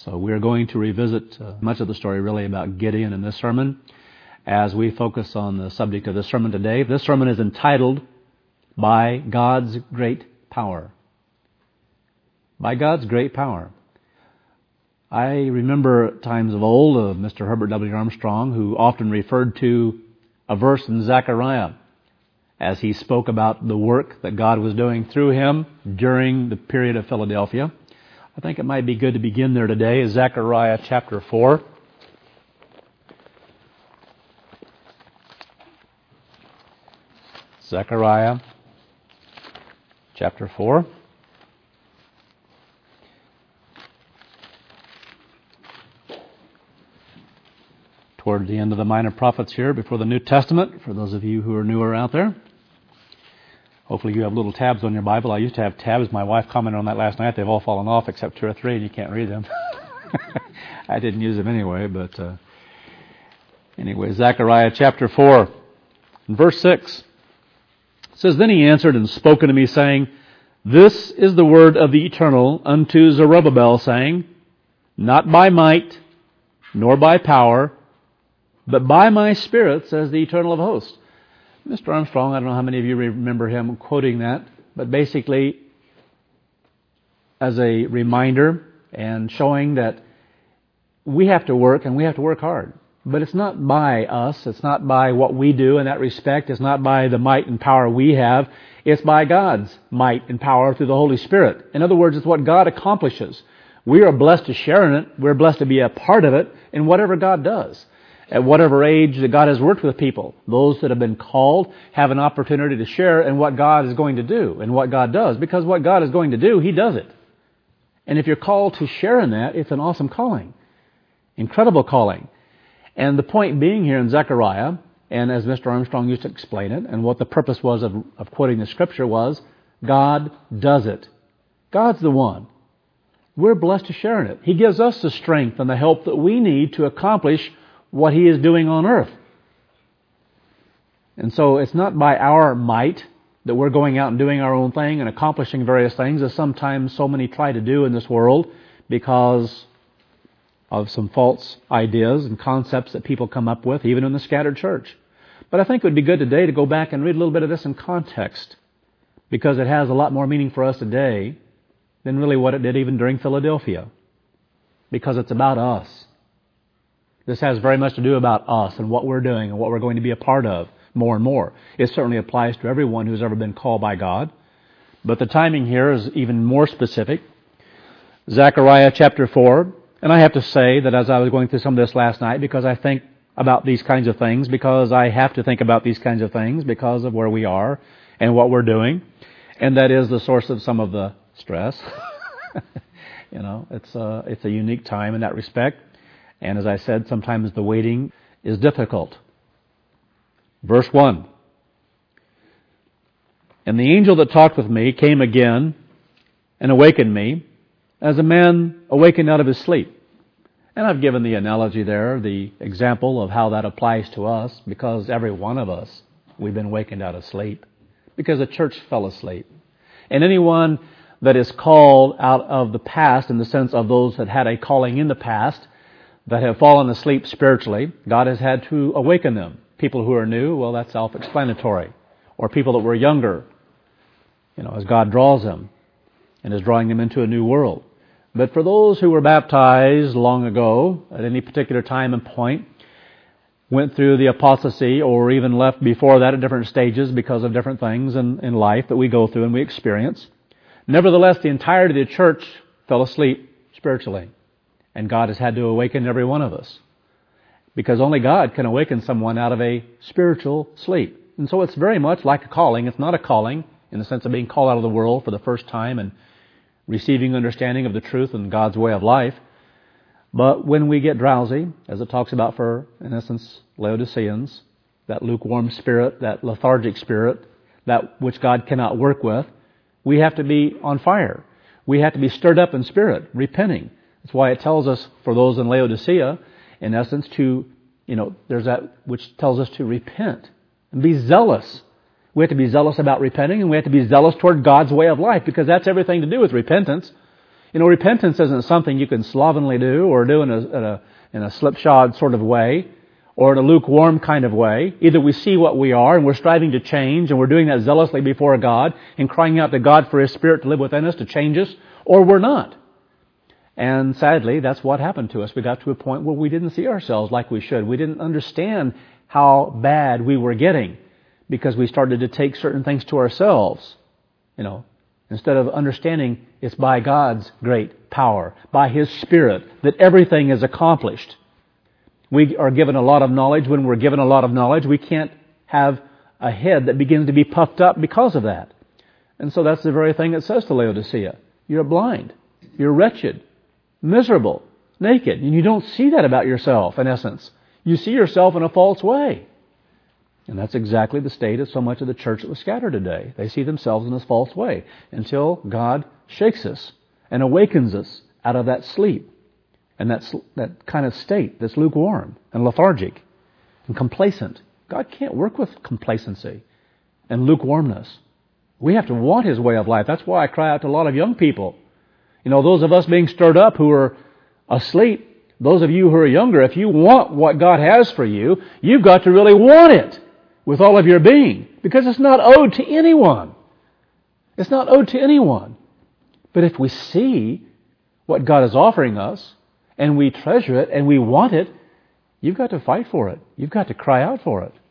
So we're going to revisit much of the story really about Gideon in this sermon as we focus on the subject of the sermon today. This sermon is entitled, By God's Great Power. By God's Great Power. I remember times of old of Mr. Herbert W. Armstrong, who often referred to a verse in Zechariah as he spoke about the work that God was doing through him during the period of Philadelphia. I think it might be good to begin there today, Zechariah chapter 4. Zechariah chapter 4. Toward the end of the Minor Prophets here before the New Testament, for those of you who are newer out there. Hopefully you have little tabs on your Bible. I used to have tabs. My wife commented on that last night. They've all fallen off except 2 or 3, and you can't read them. I didn't use them anyway, but anyway, Zechariah chapter 4, and verse 6. It says, Then he answered and spoke unto me, saying, This is the word of the Eternal unto Zerubbabel, saying, Not by might, nor by power, but by my Spirit, says the Eternal of hosts. Mr. Armstrong, I don't know how many of you remember him quoting that, but basically as a reminder and showing that we have to work and we have to work hard. But it's not by us, it's not by what we do in that respect, it's not by the might and power we have, it's by God's might and power through the Holy Spirit. In other words, it's what God accomplishes. We are blessed to share in it, we're blessed to be a part of it in whatever God does. At whatever age that God has worked with people, those that have been called have an opportunity to share in what God is going to do and what God does. Because what God is going to do, He does it. And if you're called to share in that, it's an awesome calling. Incredible calling. And the point being here in Zechariah, and as Mr. Armstrong used to explain it, and what the purpose was of quoting the Scripture was, God does it. God's the one. We're blessed to share in it. He gives us the strength and the help that we need to accomplish what He is doing on earth. And so it's not by our might that we're going out and doing our own thing and accomplishing various things, as sometimes so many try to do in this world because of some false ideas and concepts that people come up with, even in the scattered church. But I think it would be good today to go back and read a little bit of this in context, because it has a lot more meaning for us today than really what it did even during Philadelphia, because it's about us. This has very much to do about us and what we're doing and what we're going to be a part of more and more. It certainly applies to everyone who's ever been called by God. But the timing here is even more specific. Zechariah chapter 4. And I have to say that as I was going through some of this last night, because I think about these kinds of things, because I have to think about these kinds of things because of where we are and what we're doing. And that is the source of some of the stress. It's a unique time in that respect. And as I said, sometimes the waiting is difficult. Verse 1. And the angel that talked with me came again and awakened me as a man awakened out of his sleep. And I've given the analogy there, the example of how that applies to us, because every one of us, we've been wakened out of sleep, because the church fell asleep. And anyone that is called out of the past, in the sense of those that had a calling in the past, that have fallen asleep spiritually, God has had to awaken them. People who are new, well, that's self-explanatory. Or people that were younger, as God draws them and is drawing them into a new world. But for those who were baptized long ago, at any particular time and point, went through the apostasy or even left before that at different stages because of different things in life that we go through and we experience, nevertheless, the entirety of the church fell asleep spiritually. And God has had to awaken every one of us. Because only God can awaken someone out of a spiritual sleep. And so it's very much like a calling. It's not a calling in the sense of being called out of the world for the first time and receiving understanding of the truth and God's way of life. But when we get drowsy, as it talks about for, in essence, Laodiceans, that lukewarm spirit, that lethargic spirit, that which God cannot work with, we have to be on fire. We have to be stirred up in spirit, repenting. That's why it tells us, for those in Laodicea, in essence, there's that which tells us to repent and be zealous. We have to be zealous about repenting, and we have to be zealous toward God's way of life, because that's everything to do with repentance. Repentance isn't something you can slovenly do or do in a slipshod sort of way or in a lukewarm kind of way. Either we see what we are and we're striving to change and we're doing that zealously before God and crying out to God for His Spirit to live within us to change us, or we're not. And sadly, that's what happened to us. We got to a point where we didn't see ourselves like we should. We didn't understand how bad we were getting because we started to take certain things to ourselves. Instead of understanding it's by God's great power, by His Spirit, that everything is accomplished. We are given a lot of knowledge. When we're given a lot of knowledge, we can't have a head that begins to be puffed up because of that. And so that's the very thing it says to Laodicea. You're blind. You're wretched. Miserable. Naked. And you don't see that about yourself, in essence. You see yourself in a false way. And that's exactly the state of so much of the church that was scattered today. They see themselves in this false way until God shakes us and awakens us out of that sleep and that kind of state that's lukewarm and lethargic and complacent. God can't work with complacency and lukewarmness. We have to want His way of life. That's why I cry out to a lot of young people. Those of us being stirred up who are asleep, those of you who are younger, if you want what God has for you, you've got to really want it with all of your being, because it's not owed to anyone. It's not owed to anyone. But if we see what God is offering us, and we treasure it, and we want it, you've got to fight for it. You've got to cry out for it.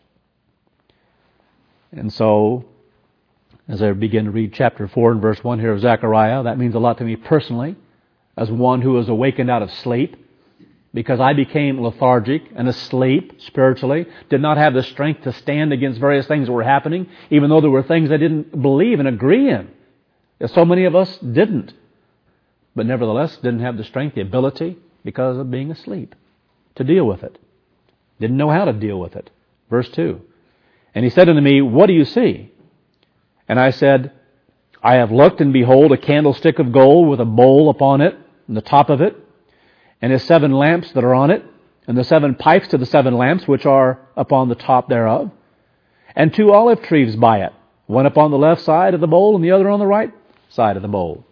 And so, as I begin to read chapter 4 and verse 1 here of Zechariah, that means a lot to me personally, as one who was awakened out of sleep, because I became lethargic and asleep spiritually, did not have the strength to stand against various things that were happening, even though there were things I didn't believe and agree in. So many of us didn't. But nevertheless, didn't have the strength, the ability, because of being asleep, to deal with it. Didn't know how to deal with it. Verse 2. And he said unto me, what do you see? And I said, I have looked, and behold, a candlestick of gold with a bowl upon it, and the top of it, and his 7 lamps that are on it, and the 7 pipes to the 7 lamps which are upon the top thereof, and 2 olive trees by it, one upon the left side of the bowl, and the other on the right side of the bowl.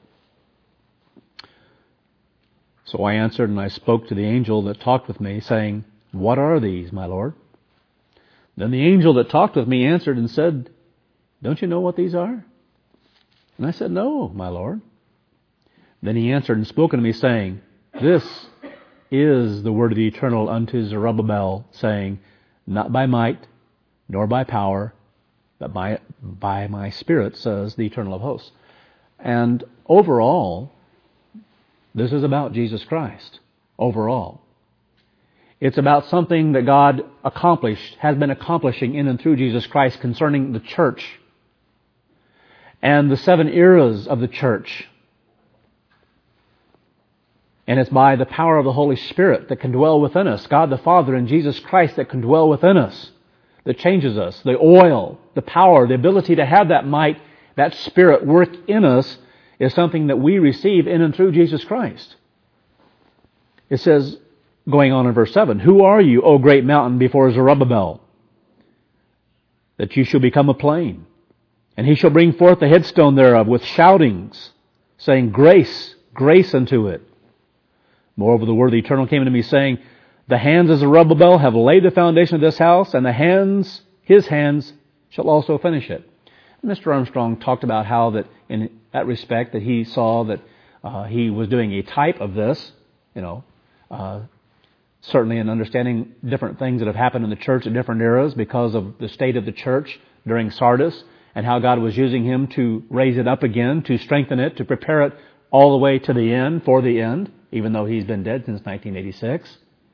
So I answered, and I spoke to the angel that talked with me, saying, what are these, my Lord? Then the angel that talked with me answered and said, don't you know what these are? And I said, no, my Lord. Then he answered and spoke unto me, saying, this is the word of the Eternal unto Zerubbabel, saying, not by might, nor by power, but by my Spirit, says the Eternal of hosts. And overall, this is about Jesus Christ. Overall. It's about something that God accomplished, has been accomplishing in and through Jesus Christ concerning the church and the 7 eras of the church. And it's by the power of the Holy Spirit that can dwell within us, God the Father and Jesus Christ that can dwell within us, that changes us. The oil, the power, the ability to have that might, that Spirit work in us is something that we receive in and through Jesus Christ. It says, going on in verse 7, who are you, O great mountain, before Zerubbabel, that you shall become a plain? And he shall bring forth the headstone thereof with shoutings, saying, grace, grace unto it. Moreover, the word of the Eternal came unto me, saying, the hands of Zerubbabel have laid the foundation of this house, and his hands shall also finish it. Mr. Armstrong talked about how that in that respect that he saw that he was doing a type of this, certainly in understanding different things that have happened in the church at different eras because of the state of the church during Sardis and how God was using him to raise it up again, to strengthen it, to prepare it all the way to the end, for the end, even though he's been dead since 1986.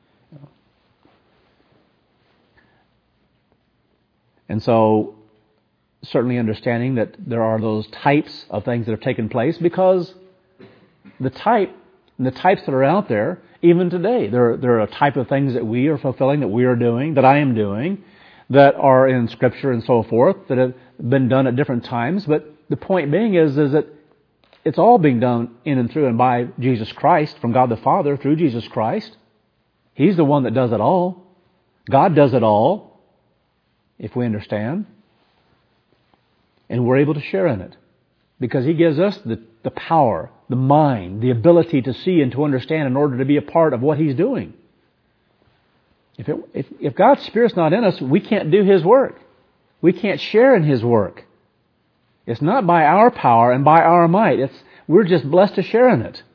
And so, certainly understanding that there are those types of things that have taken place because the types that are out there, even today, there are a type of things that we are fulfilling, that we are doing, that I am doing, that are in Scripture and so forth, that have been done at different times. But the point being is that it's all being done in and through and by Jesus Christ, from God the Father, through Jesus Christ. He's the one that does it all. God does it all, if we understand. And we're able to share in it. Because He gives us the the power, the mind, the ability to see and to understand in order to be a part of what He's doing. If God's Spirit's not in us, we can't do His work. We can't share in His work. It's not by our power and by our might. We're just blessed to share in it.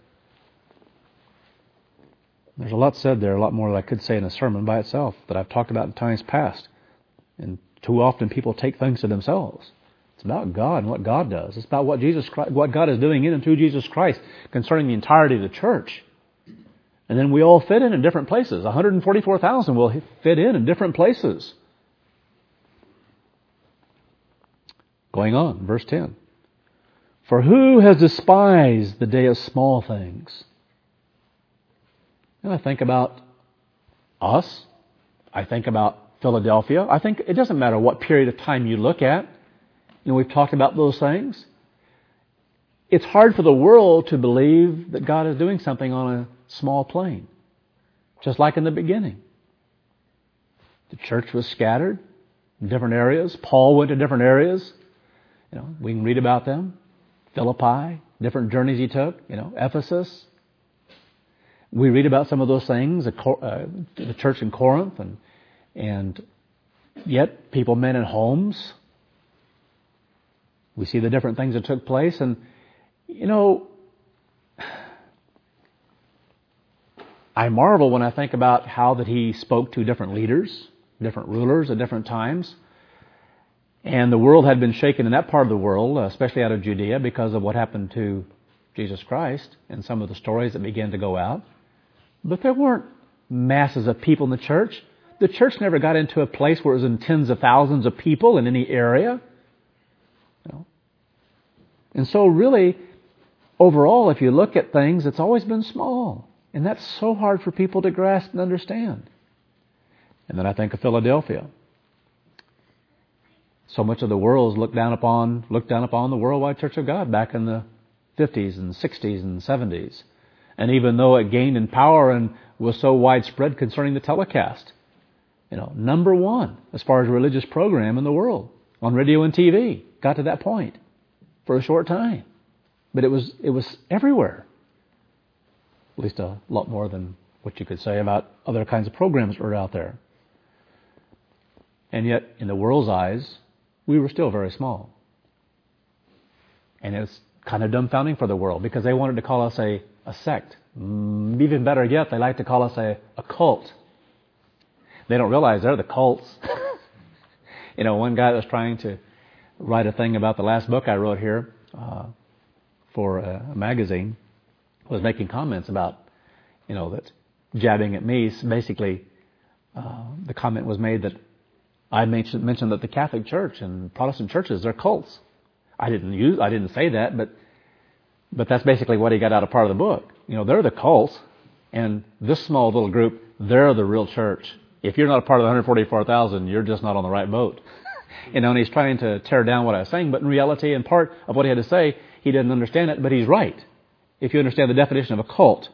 There's a lot said there, a lot more that I could say in a sermon by itself that I've talked about in times past. And too often people take things to themselves. It's about God and what God does. It's about what God is doing in and through Jesus Christ concerning the entirety of the church. And then we all fit in different places. 144,000 will fit in different places. Going on, verse 10. For who has despised the day of small things? And I think about us. I think about Philadelphia. I think it doesn't matter what period of time you look at. We've talked about those things. It's hard for the world to believe that God is doing something on a small plane. Just like in the beginning. The church was scattered in different areas. Paul went to different areas. We can read about them. Philippi, different journeys he took. Ephesus. We read about some of those things. The church in Corinth, and yet people met in homes. We see the different things that took place, and I marvel when I think about how that he spoke to different leaders, different rulers at different times. And the world had been shaken in that part of the world, especially out of Judea, because of what happened to Jesus Christ and some of the stories that began to go out. But there weren't masses of people in the church. The church never got into a place where it was in tens of thousands of people in any area. And so really, overall, if you look at things, it's always been small. And that's so hard for people to grasp and understand. And then I think of Philadelphia. So much of the world looked down upon the Worldwide Church of God back in the 50s and 60s and 70s. And even though it gained in power and was so widespread concerning the telecast, number one as far as religious program in the world on radio and TV, got to that point for a short time. But it was everywhere. At least a lot more than what you could say about other kinds of programs that were out there. And yet, in the world's eyes, we were still very small. And it's kind of dumbfounding for the world because they wanted to call us a sect. Even better yet, they like to call us a cult. They don't realize they're the cults. One guy that was trying to write a thing about the last book I wrote here for a magazine was making comments about, that jabbing at me. Basically, the comment was made that I mentioned that the Catholic Church and Protestant churches, they're cults. I didn't say that, but that's basically what he got out of part of the book. They're the cults, and this small little group, they're the real church. If you're not a part of the 144,000, you're just not on the right boat. And he's trying to tear down what I was saying, but in reality, in part of what he had to say, he didn't understand it, but he's right. If you understand the definition of a cult.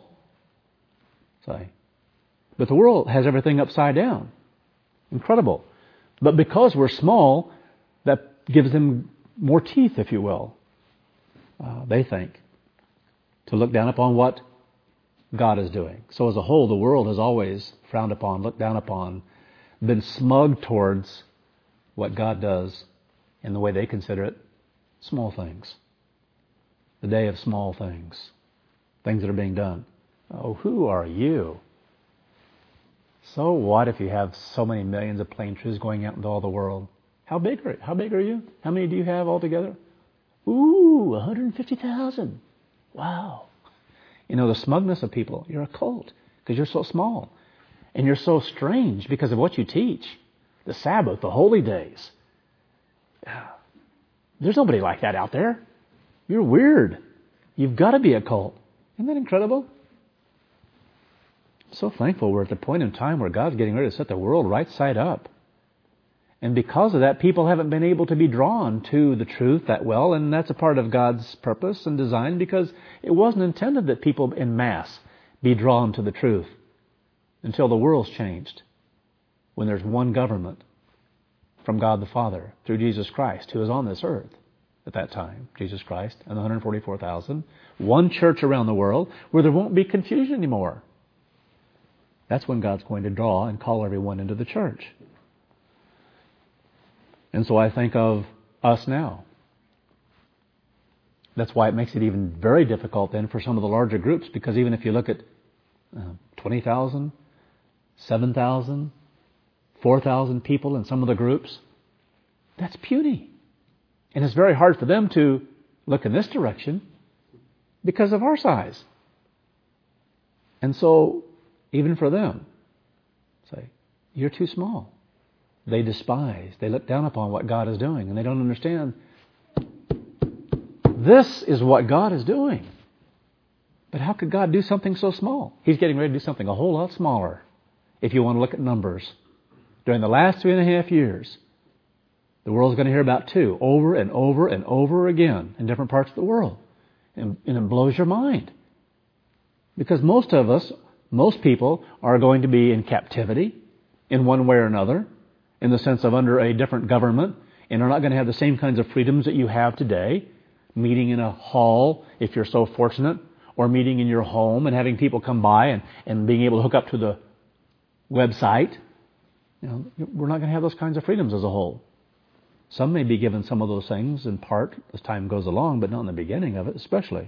But the world has everything upside down. Incredible. But because we're small, that gives them more teeth, if you will, they think, to look down upon what God is doing. So as a whole, the world has always frowned upon, looked down upon, been smug towards what God does in the way they consider it, small things. The day of small things. Things that are being done. Oh, who are you? So what if you have so many millions of plane crews going out into all the world? How big are you? How many do you have altogether? 150,000. Wow. The smugness of people. You're a cult because you're so small. And you're so strange because of what you teach. The Sabbath, the holy days. There's nobody like that out there. You're weird. You've got to be a cult. Isn't that incredible? So thankful we're at the point in time where God's getting ready to set the world right side up. And because of that, people haven't been able to be drawn to the truth that well, and that's a part of God's purpose and design because it wasn't intended that people en masse be drawn to the truth until the world's changed. When there's one government from God the Father through Jesus Christ who is on this earth. at that time, Jesus Christ and the 144,000. One church around the world where there won't be confusion anymore. That's when God's going to draw and call everyone into the church. And so I think of us now. That's why it makes it even very difficult then for some of the larger groups, because even if you look at 20,000, 7,000, 4,000 people in some of the groups, that's puny. And it's very hard for them to look in this direction because of our size. And so, even for them, say, you're too small. They despise, they look down upon what God is doing, and they don't understand. This is what God is doing. But how could God do something so small? He's getting ready to do something a whole lot smaller. If you want to look at numbers. During the last 3.5 years, the world's going to hear about 2 over and over and over again in different parts of the world. And it blows your mind. Because most of us, most people are going to be in captivity in one way or another, in the sense of under a different government, and are not going to have the same kinds of freedoms that you have today, meeting in a hall, if you're so fortunate, or meeting in your home and having people come by and being able to hook up to the website. We're not going to have those kinds of freedoms as a whole. Some may be given some of those things in part as time goes along, but not in the beginning of it especially.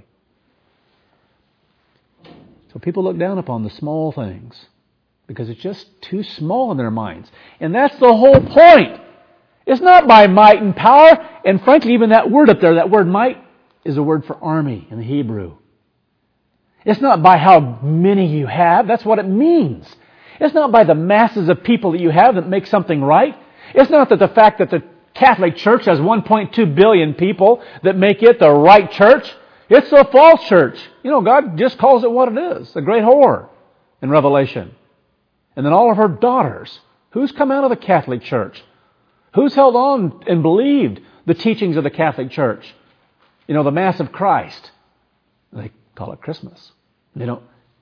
So people look down upon the small things because it's just too small in their minds. And that's the whole point. It's not by might and power. And frankly, even that word up there, that word might, is a word for army in the Hebrew. It's not by how many you have. That's what it means. It's not by the masses of people that you have that make something right. It's not that the fact that the Catholic Church has 1.2 billion people that make it the right church. It's a false church. God just calls it what it is. A great whore in Revelation. And then all of her daughters. Who's come out of the Catholic Church? Who's held on and believed the teachings of the Catholic Church? The Mass of Christ. They call it Christmas. They don't,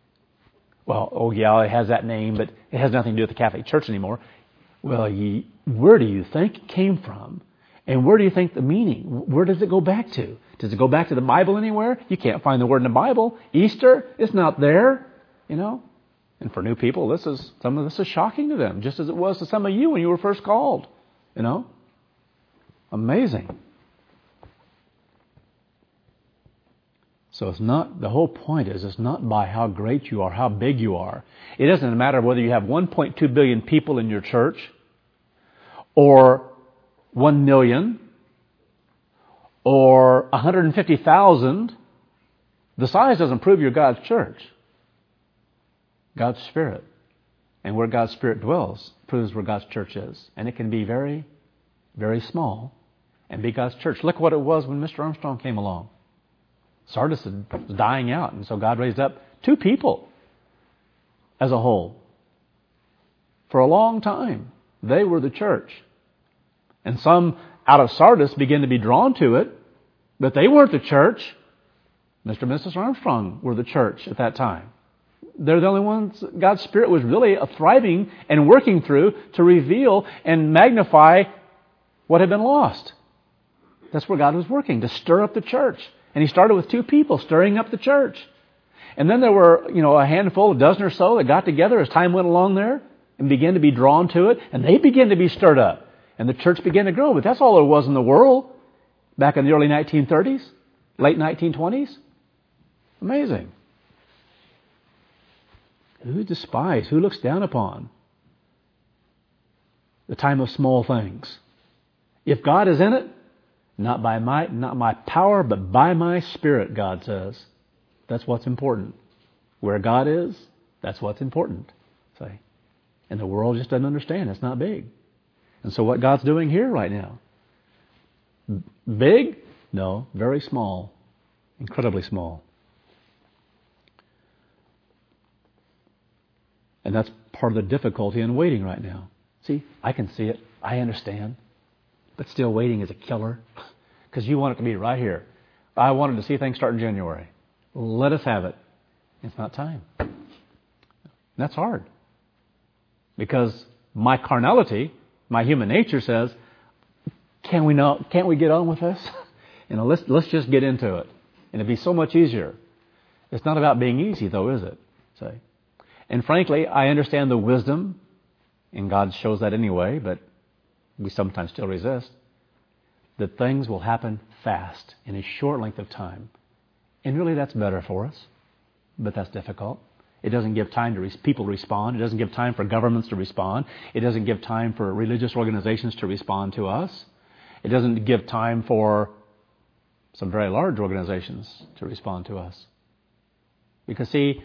it has that name, but it has nothing to do with the Catholic Church anymore. Well, where do you think it came from? And where do you think the meaning? Where does it go back to? Does it go back to the Bible anywhere? You can't find the word in the Bible. Easter, it's not there, And for new people, some of this is shocking to them, just as it was to some of you when you were first called. Amazing. So the whole point is, it's not by how great you are, how big you are. It doesn't matter whether you have 1.2 billion people in your church, or 1 million, or 150,000. The size doesn't prove you're God's church. God's Spirit. And where God's Spirit dwells proves where God's church is. And it can be very, very small and be God's church. Look what it was when Mr. Armstrong came along. Sardis was dying out, and so God raised up 2 people as a whole. For a long time, they were the church. And some out of Sardis began to be drawn to it, but they weren't the church. Mr. and Mrs. Armstrong were the church at that time. They're the only ones God's Spirit was really thriving and working through to reveal and magnify what had been lost. That's where God was working, to stir up the church. And He started with 2 people stirring up the church. And then there were, a handful, a dozen or so that got together as time went along there and began to be drawn to it. And they began to be stirred up. And the church began to grow. But that's all there was in the world back in the early 1930s, late 1920s. Amazing. Who despises? Who looks down upon the time of small things? If God is in it, not by might, not by power, but by my Spirit, God says. That's what's important. Where God is, that's what's important. Say. And the world just doesn't understand. It's not big. And so what God's doing here right now? Big? No, very small. Incredibly small. And that's part of the difficulty in waiting right now. See, I can see it. I understand. But still waiting is a killer. Because you want it to be right here. I wanted to see things start in January. Let us have it. It's not time. That's hard. Because my carnality, my human nature says, can't we get on with this? Let's just get into it. And it'd be so much easier. It's not about being easy, though, is it? Say. And frankly, I understand the wisdom, and God shows that anyway, but we sometimes still resist, that things will happen fast in a short length of time. And really that's better for us, but that's difficult. It doesn't give time to people to respond. It doesn't give time for governments to respond. It doesn't give time for religious organizations to respond to us. It doesn't give time for some very large organizations to respond to us. Because see,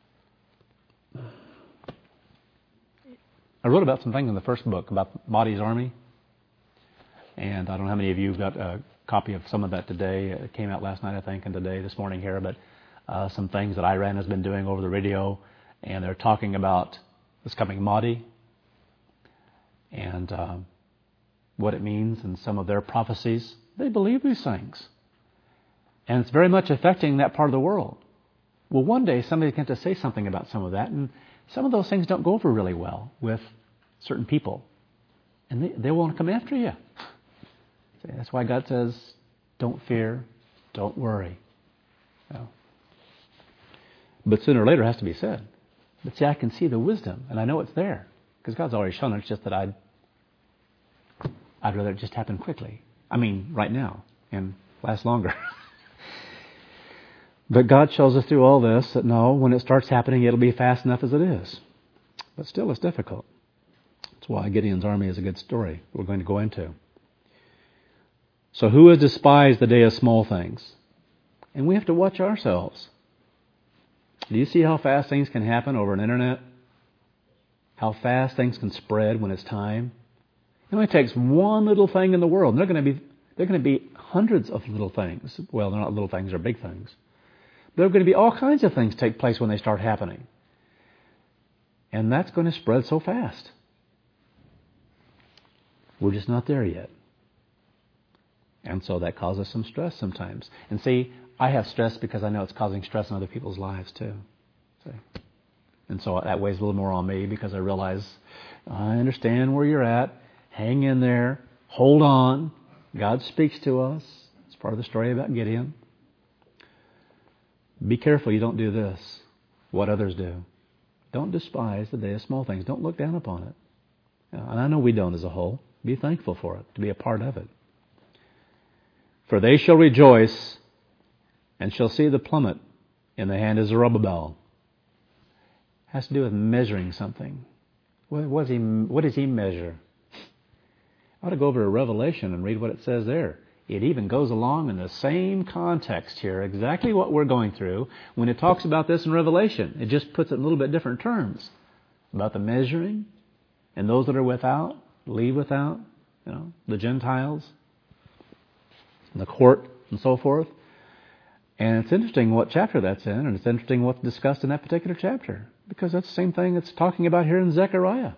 I wrote about some things in the first book about Mahdi's army. And I don't know how many of you got a copy of some of that today. It came out last night, I think, and today, this morning here. But some things that Iran has been doing over the radio. And they're talking about this coming Mahdi and what it means and some of their prophecies. They believe these things. And it's very much affecting that part of the world. Well, one day somebody's going to say something about some of that. And some of those things don't go over really well with certain people. And they won't come after you. That's why God says, don't fear, don't worry. No. But sooner or later it has to be said. But see, I can see the wisdom, and I know it's there. Because God's already shown it. It's just that I'd rather it just happen quickly. I mean, right now, and last longer. But God shows us through all this that no, when it starts happening, it'll be fast enough as it is. But still, it's difficult. That's why Gideon's army is a good story we're going to go into. So who has despised the day of small things? And we have to watch ourselves. Do you see how fast things can happen over an internet? How fast things can spread when it's time? It only takes one little thing in the world. And there are going to be hundreds of little things. Well, they're not little things, they're big things. There are going to be all kinds of things take place when they start happening. And that's going to spread so fast. We're just not there yet. And so that causes some stress sometimes. And see, I have stress because I know it's causing stress in other people's lives too. And so that weighs a little more on me because I realize I understand where you're at. Hang in there. Hold on. God speaks to us. It's part of the story about Gideon. Be careful you don't do this, what others do. Don't despise the day of small things. Don't look down upon it. And I know we don't as a whole. Be thankful for it, to be a part of it. For they shall rejoice and shall see the plummet in the hand of Zerubbabel. Has to do with measuring something. What does he measure? I ought to go over to Revelation and read what it says there. It even goes along in the same context here, exactly what we're going through. When it talks about this in Revelation, it just puts it in a little bit different terms. About the measuring, and those that are without, leave without, the Gentiles, and the court, and so forth. And it's interesting what chapter that's in, and it's interesting what's discussed in that particular chapter, because that's the same thing it's talking about here in Zechariah.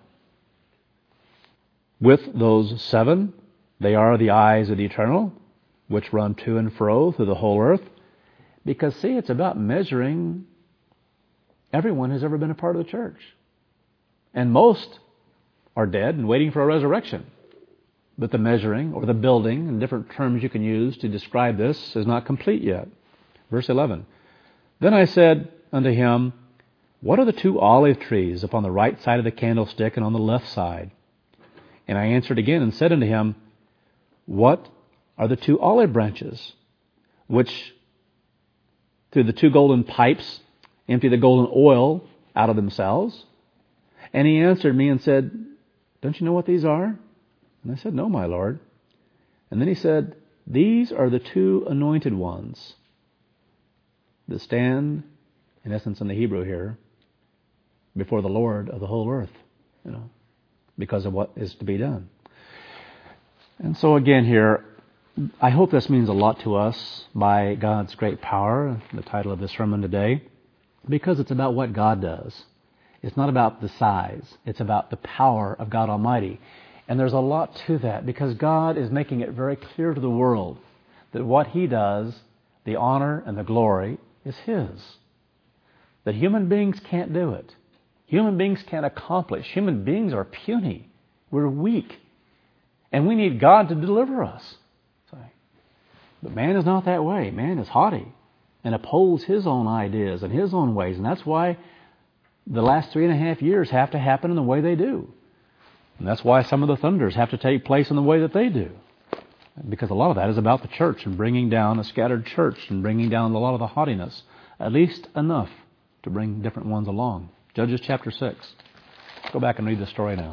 With those 7, they are the eyes of the eternal, which run to and fro through the whole earth. Because, see, it's about measuring everyone who's ever been a part of the church. And most are dead and waiting for a resurrection. But the measuring, or the building, and different terms you can use to describe this, is not complete yet. Verse 11. Then I said unto him, what are the 2 olive trees upon the right side of the candlestick and on the left side? And I answered again and said unto him, what are the 2 olive branches, which through the 2 golden pipes empty the golden oil out of themselves? And he answered me and said, don't you know what these are? And I said, no, my Lord. And then he said, these are the 2 anointed ones that stand, in essence in the Hebrew here, before the Lord of the whole earth, because of what is to be done. And so again here, I hope this means a lot to us by God's great power, the title of this sermon today, because it's about what God does. It's not about the size. It's about the power of God Almighty. And there's a lot to that, because God is making it very clear to the world that what He does, the honor and the glory, is His. That human beings can't do it. Human beings can't accomplish. Human beings are puny. We're weak. And we need God to deliver us. But man is not that way. Man is haughty and upholds his own ideas and his own ways. And that's why the last 3.5 years have to happen in the way they do. And that's why some of the thunders have to take place in the way that they do. Because a lot of that is about the church and bringing down a scattered church and bringing down a lot of the haughtiness. At least enough to bring different ones along. Judges chapter 6. Go back and read the story now.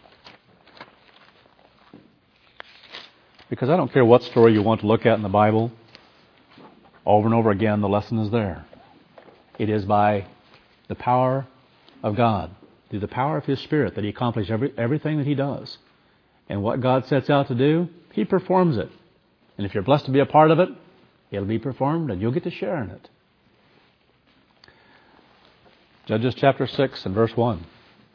Because I don't care what story you want to look at in the Bible, over and over again, the lesson is there. It is by the power of God, through the power of His Spirit, that He accomplishes everything that He does. And what God sets out to do, He performs it. And if you're blessed to be a part of it, it'll be performed and you'll get to share in it. Judges chapter 6 and verse 1.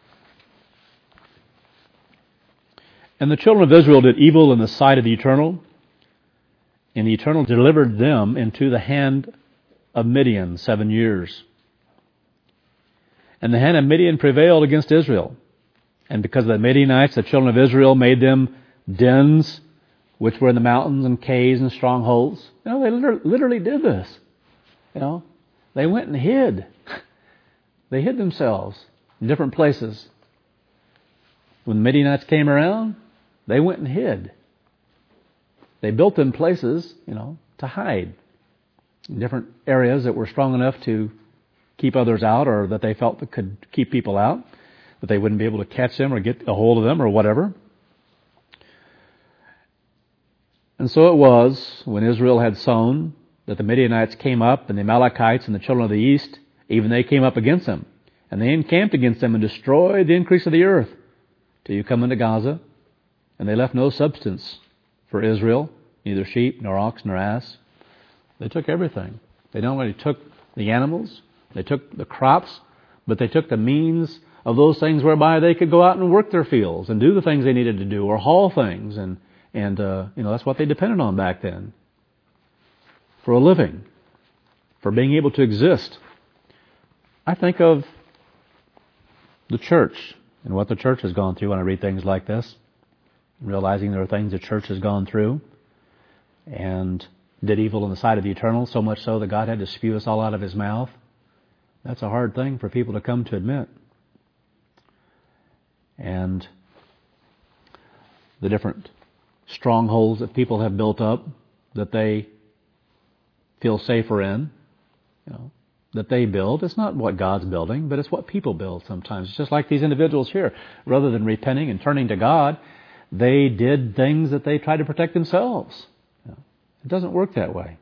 And the children of Israel did evil in the sight of the Eternal, and the Eternal delivered them into the hand of Midian 7 years. And the hand of Midian prevailed against Israel. And because of the Midianites, the children of Israel made them dens, which were in the mountains and caves and strongholds. They literally did this. They went and hid. They hid themselves in different places. When the Midianites came around, they went and hid. They built them places, to hide in different areas that were strong enough to keep others out, or that they felt that could keep people out, that they wouldn't be able to catch them or get a hold of them or whatever. And so it was, when Israel had sown, that the Midianites came up, and the Amalekites and the children of the east, even they came up against them. And they encamped against them and destroyed the increase of the earth till you come into Gaza. And they left no substance for Israel, neither sheep, nor ox, nor ass. They took everything. They not only took the animals, they took the crops, but they took the means of those things whereby they could go out and work their fields and do the things they needed to do, or haul things. And that's what they depended on back then. For a living. For being able to exist. I think of the church and what the church has gone through when I read things like this. Realizing there are things the church has gone through and did evil in the sight of the Eternal, so much so that God had to spew us all out of His mouth. That's a hard thing for people to come to admit. And the different strongholds that people have built up that they feel safer in, that they build. It's not what God's building, but it's what people build sometimes. It's just like these individuals here. Rather than repenting and turning to God, they did things that they tried to protect themselves. It doesn't work that way.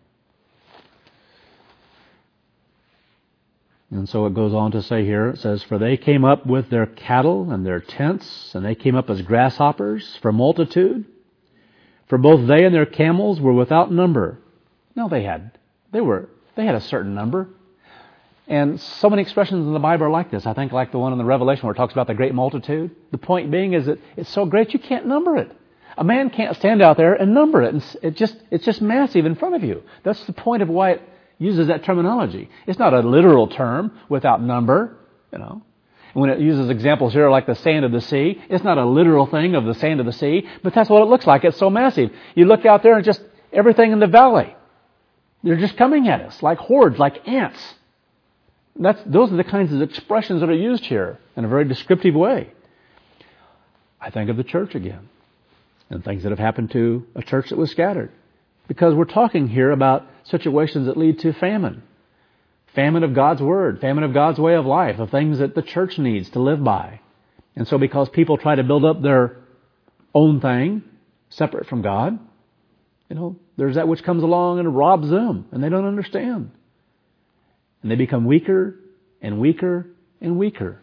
And so it goes on to say here, it says, for they came up with their cattle and their tents, and they came up as grasshoppers for multitude. For both they and their camels were without number. No, they had a certain number. And so many expressions in the Bible are like this. I think like the one in the Revelation where it talks about the great multitude. The point being is that it's so great you can't number it. A man can't stand out there and number it. And it's just massive in front of you. That's the point of why it uses that terminology. It's not a literal term without number, And when it uses examples here like the sand of the sea, it's not a literal thing of the sand of the sea, but that's what it looks like. It's so massive. You look out there and just everything in the valley. They're just coming at us like hordes, like ants. Those are the kinds of expressions that are used here in a very descriptive way. I think of the church again and things that have happened to a church that was scattered. Because we're talking here about situations that lead to famine. Famine of God's Word, famine of God's way of life, of things that the church needs to live by. And so because people try to build up their own thing, separate from God, there's that which comes along and robs them, and they don't understand. And they become weaker and weaker and weaker.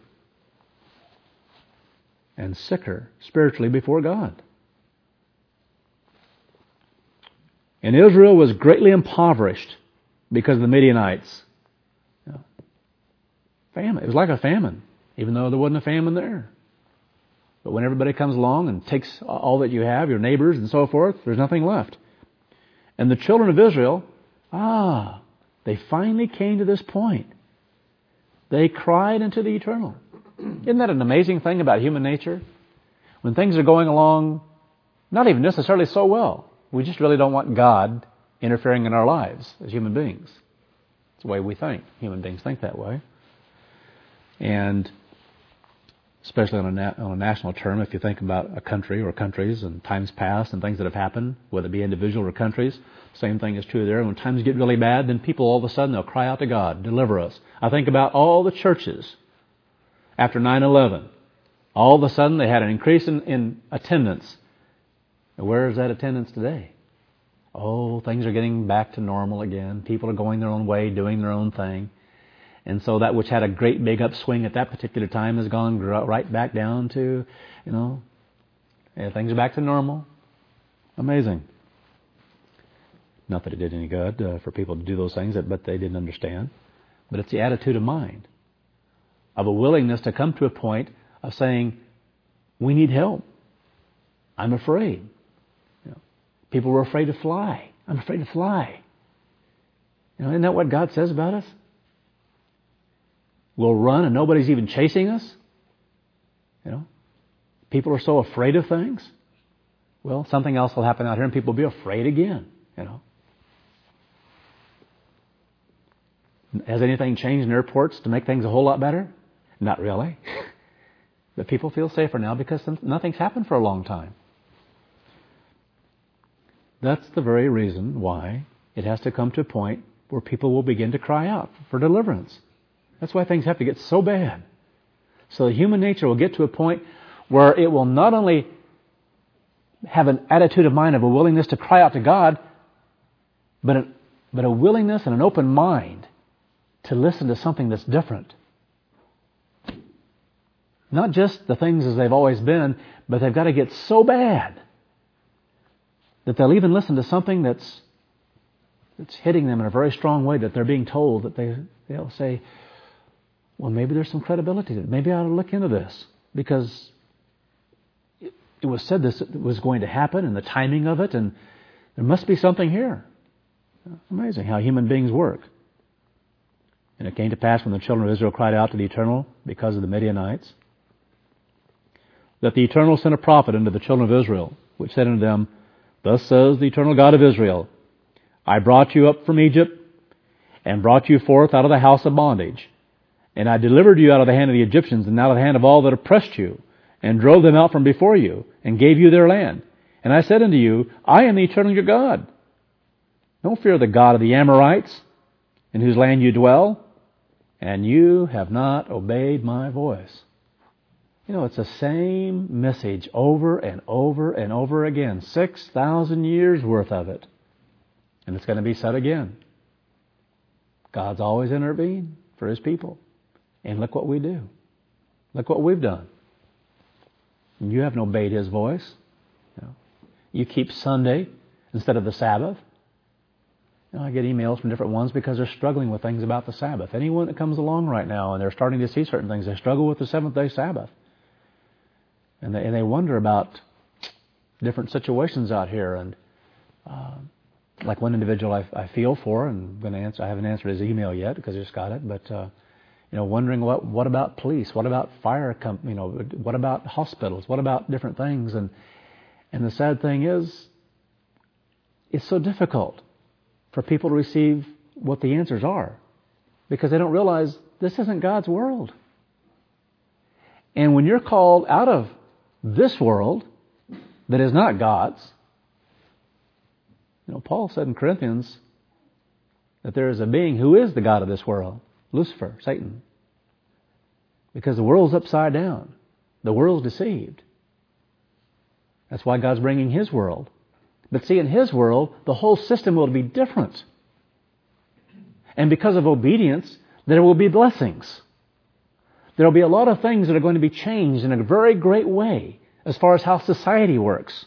And sicker spiritually before God. And Israel was greatly impoverished because of the Midianites. Famine. It was like a famine, even though there wasn't a famine there. But when everybody comes along and takes all that you have, your neighbors and so forth, there's nothing left. And the children of Israel, they finally came to this point. They cried unto the Eternal. Isn't that an amazing thing about human nature? When things are going along, not even necessarily so well, we just really don't want God interfering in our lives as human beings. It's the way we think. Human beings think that way. And especially on a national term, if you think about a country or countries and times past and things that have happened, whether it be individual or countries, same thing is true there. When times get really bad, then people all of a sudden, they'll cry out to God, deliver us. I think about all the churches after 9/11. All of a sudden, they had an increase in attendance. And where is that attendance today? Oh, things are getting back to normal again. People are going their own way, doing their own thing. And so that which had a great big upswing at that particular time has gone right back down to, things are back to normal. Amazing. Not that it did any good for people to do those things, but they didn't understand. But it's the attitude of mind, of a willingness to come to a point of saying, we need help. I'm afraid. People were afraid to fly. I'm afraid to fly. Isn't that what God says about us? We'll run and nobody's even chasing us. People are so afraid of things. Well, something else will happen out here and people will be afraid again. Has anything changed in airports to make things a whole lot better? Not really. But people feel safer now because nothing's happened for a long time. That's the very reason why it has to come to a point where people will begin to cry out for deliverance. That's why things have to get so bad. So human nature will get to a point where it will not only have an attitude of mind of a willingness to cry out to God, but a willingness and an open mind to listen to something that's different. Not just the things as they've always been, but they've got to get so bad that they'll even listen to something that's hitting them in a very strong way, that they're being told, that they'll say, well, maybe there's some credibility to it. Maybe I ought to look into this because it was said this was going to happen and the timing of it, and there must be something here. Amazing how human beings work. And it came to pass when the children of Israel cried out to the Eternal because of the Midianites, that the Eternal sent a prophet unto the children of Israel, which said unto them, Thus says the Eternal God of Israel, I brought you up from Egypt, and brought you forth out of the house of bondage. And I delivered you out of the hand of the Egyptians, and out of the hand of all that oppressed you, and drove them out from before you, and gave you their land. And I said unto you, I am the Eternal your God. Don't fear the God of the Amorites, in whose land you dwell, and you have not obeyed my voice. It's the same message over and over and over again. 6,000 years worth of it. And it's going to be said again. God's always intervened for His people. And look what we do. Look what we've done. And you haven't obeyed His voice. You keep Sunday instead of the Sabbath. I get emails from different ones because they're struggling with things about the Sabbath. Anyone that comes along right now and they're starting to see certain things, they struggle with the seventh-day Sabbath. And they wonder about different situations out here. And like one individual I feel for, and I'm going to answer. I haven't answered his email yet because I just got it. But wondering what about police? What about fire company? What about hospitals? What about different things? And the sad thing is, it's so difficult for people to receive what the answers are because they don't realize this isn't God's world. And when you're called out of this world that is not God's, Paul said in Corinthians that there is a being who is the God of this world, Lucifer, Satan. Because the world's upside down. The world's deceived. That's why God's bringing His world. But see, in His world, the whole system will be different. And because of obedience, there will be blessings. There will be a lot of things that are going to be changed in a very great way as far as how society works,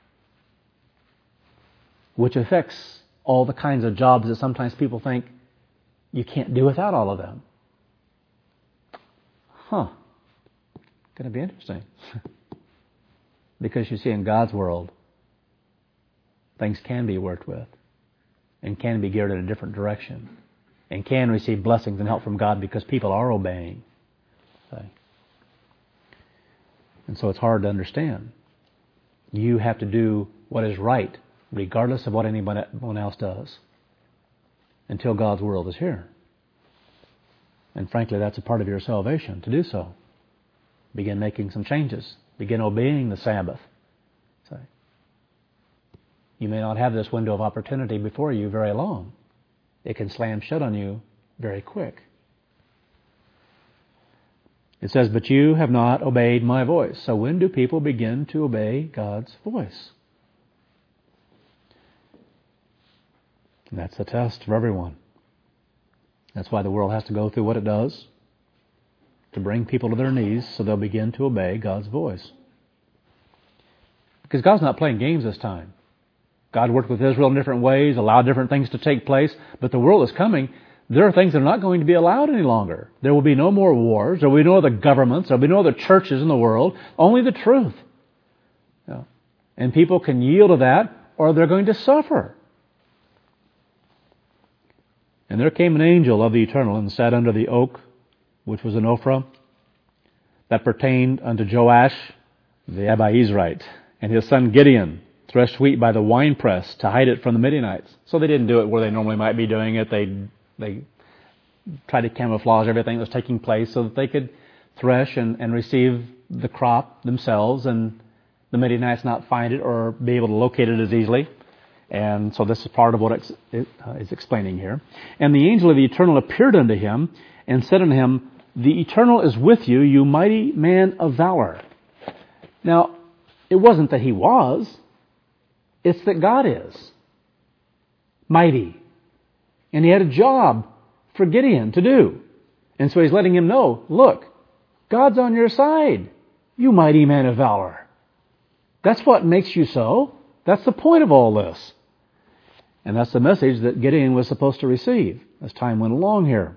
which affects all the kinds of jobs that sometimes people think you can't do without all of them. Going to be interesting. Because you see, in God's world, things can be worked with and can be geared in a different direction and can receive blessings and help from God because people are obeying. And so it's hard to understand. You have to do what is right regardless of what anyone else does, until God's world is here. And frankly, that's a part of your salvation, to do so. Begin making some changes. Begin obeying the Sabbath. So, you may not have this window of opportunity before you very long. It can slam shut on you very quick. It says, but you have not obeyed my voice. So when do people begin to obey God's voice? And that's the test for everyone. That's why the world has to go through what it does, to bring people to their knees so they'll begin to obey God's voice. Because God's not playing games this time. God worked with Israel in different ways, allowed different things to take place, but the world is coming. There are things that are not going to be allowed any longer. There will be no more wars. There will be no other governments. There will be no other churches in the world. Only the truth. And people can yield to that, or they're going to suffer. And there came an angel of the Eternal and sat under the oak, which was in Ophrah, that pertained unto Joash the Abiezrite, and his son Gideon threshed wheat by the winepress to hide it from the Midianites. So they didn't do it where they normally might be doing it. They tried to camouflage everything that was taking place so that they could thresh and receive the crop themselves, and the Midianites not find it or be able to locate it as easily. And so this is part of what it is explaining here. And the angel of the Eternal appeared unto him and said unto him, the Eternal is with you, you mighty man of valor. Now, it wasn't that he was. It's that God is mighty. And he had a job for Gideon to do. And so he's letting him know, look, God's on your side, you mighty man of valor. That's what makes you so. That's the point of all this. And that's the message that Gideon was supposed to receive as time went along here.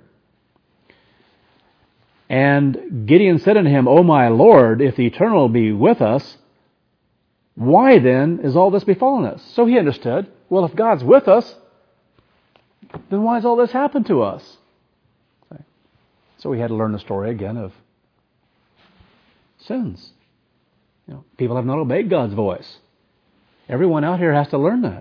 And Gideon said unto him, O my Lord, if the Eternal be with us, why then is all this befallen us? So he understood, well, if God's with us, then why has all this happened to us? So we had to learn the story again of sins. People have not obeyed God's voice. Everyone out here has to learn that.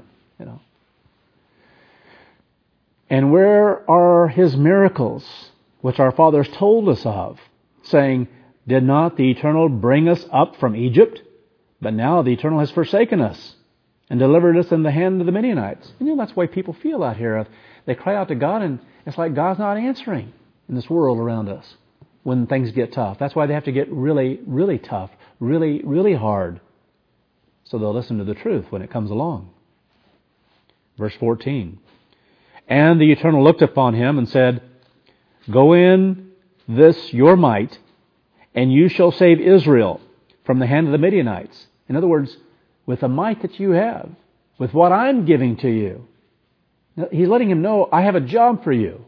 And where are his miracles, which our fathers told us of, saying, did not the Eternal bring us up from Egypt? But now the Eternal has forsaken us and delivered us in the hand of the Midianites. That's the way people feel out here. They cry out to God, and it's like God's not answering in this world around us when things get tough. That's why they have to get really, really tough, really, really hard, so they'll listen to the truth when it comes along. Verse 14. And the Eternal looked upon him and said, go in this your might, and you shall save Israel from the hand of the Midianites. In other words, with the might that you have, with what I'm giving to you. He's letting him know, I have a job for you.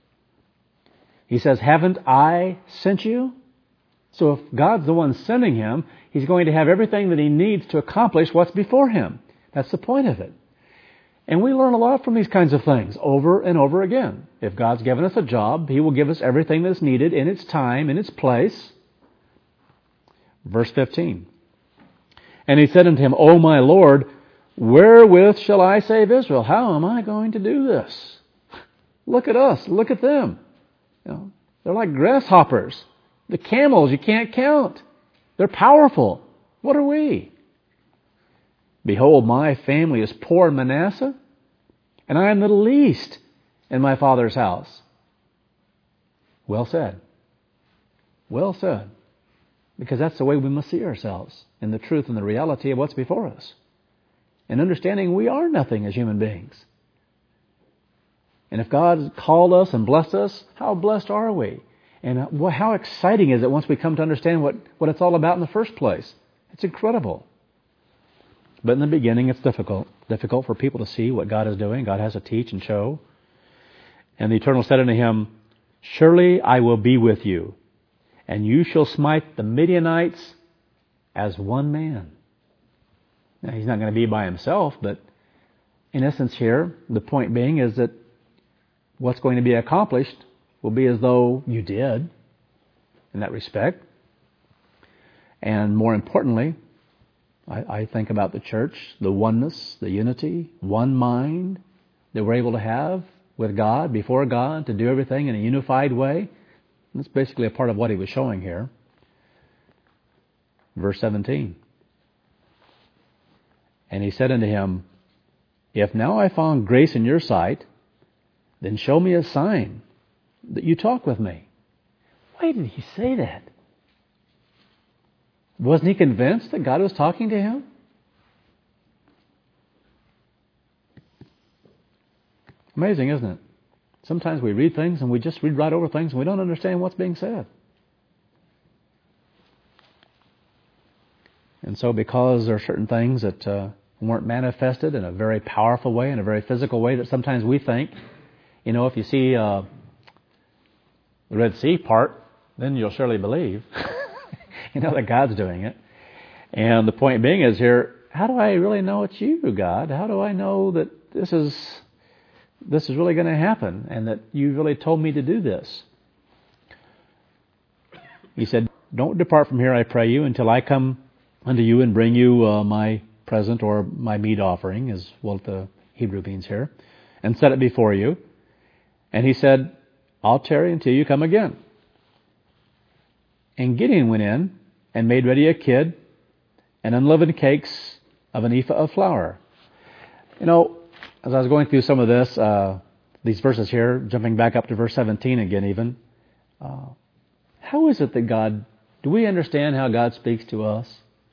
He says, haven't I sent you? So if God's the one sending him, he's going to have everything that he needs to accomplish what's before him. That's the point of it. And we learn a lot from these kinds of things over and over again. If God's given us a job, he will give us everything that's needed in its time, in its place. Verse 15. And he said unto him, O my Lord, wherewith shall I save Israel? How am I going to do this? Look at us. Look at them. They're like grasshoppers. The camels you can't count. They're powerful. What are we? Behold, my family is poor in Manasseh, and I am the least in my father's house. Well said. Well said. Because that's the way we must see ourselves, in the truth and the reality of what's before us. And understanding we are nothing as human beings. And if God has called us and blessed us, how blessed are we? And how exciting is it once we come to understand what it's all about in the first place? It's incredible. But in the beginning, it's difficult. Difficult for people to see what God is doing. God has to teach and show. And the Eternal said unto him, surely I will be with you, and you shall smite the Midianites as one man. Now, he's not going to be by himself, but in essence here, the point being is that what's going to be accomplished will be as though you did in that respect. And more importantly, I think about the church, the oneness, the unity, one mind that we're able to have with God, before God, to do everything in a unified way. That's basically a part of what he was showing here. Verse 17. And he said unto him, If now I found grace in your sight, then show me a sign that you talk with me. Why did he say that? Wasn't he convinced that God was talking to him? Amazing, isn't it? Sometimes we read things and we just read right over things and we don't understand what's being said. And so because there are certain things that weren't manifested in a very powerful way, in a very physical way, that sometimes we think, if you see the Red Sea part, then you'll surely believe, that God's doing it. And the point being is here, how do I really know it's you, God? How do I know that this is really going to happen and that you really told me to do this? He said, Don't depart from here, I pray you, until I come unto you and bring you my present or my meat offering, is what the Hebrew means here, and set it before you. And he said, I'll tarry until you come again. And Gideon went in and made ready a kid and unleavened cakes of an ephah of flour. As I was going through some of this, these verses here, jumping back up to verse 17 again even, how is it that do we understand how God speaks to us?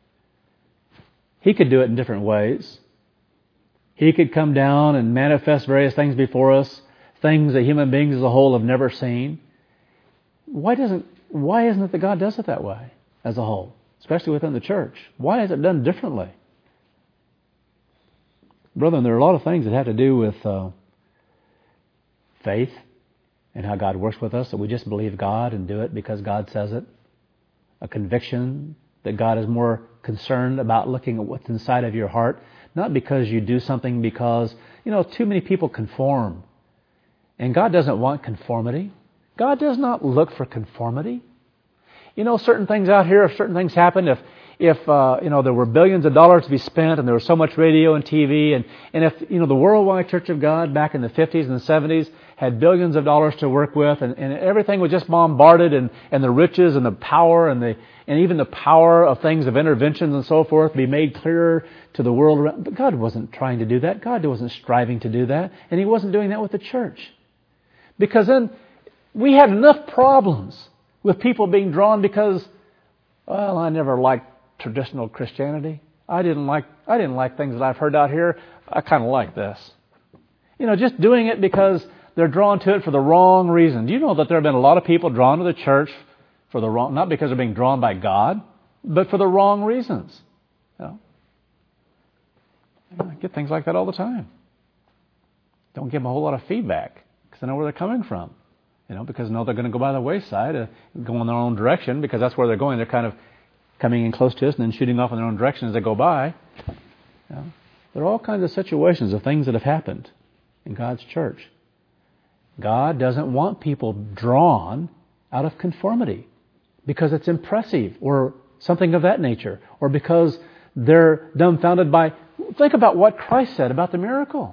He could do it in different ways. He could come down and manifest various things before us, things that human beings as a whole have never seen. Why isn't it that God does it that way as a whole, especially within the church? Why is it done differently? Brethren, there are a lot of things that have to do with faith and how God works with us, that we just believe God and do it because God says it. A conviction that God is more concerned about looking at what's inside of your heart, not because you do something because, too many people conform. And God doesn't want conformity. God does not look for conformity. Certain things out here, if certain things happen, if there were billions of dollars to be spent and there was so much radio and TV, and if, the Worldwide Church of God back in the 50s and the 70s had billions of dollars to work with and everything was just bombarded and the riches and the power and even the power of things of interventions and so forth be made clearer to the world around. But God wasn't trying to do that. God wasn't striving to do that. And He wasn't doing that with the church. Because then we had enough problems with people being drawn because, I never liked traditional Christianity. I didn't like things that I've heard out here. I kind of like this. Just doing it because they're drawn to it for the wrong reason. Do you know that there have been a lot of people drawn to the church for the wrong, not because they're being drawn by God, but for the wrong reasons? I get things like that all the time. Don't give them a whole lot of feedback because I know where they're coming from. Because I know they're going to go by the wayside, go in their own direction because that's where they're going. They're kind of coming in close to us and then shooting off in their own direction as they go by. There are all kinds of situations of things that have happened in God's church. God doesn't want people drawn out of conformity because it's impressive or something of that nature, or because they're dumbfounded by... Think about what Christ said about the miracle.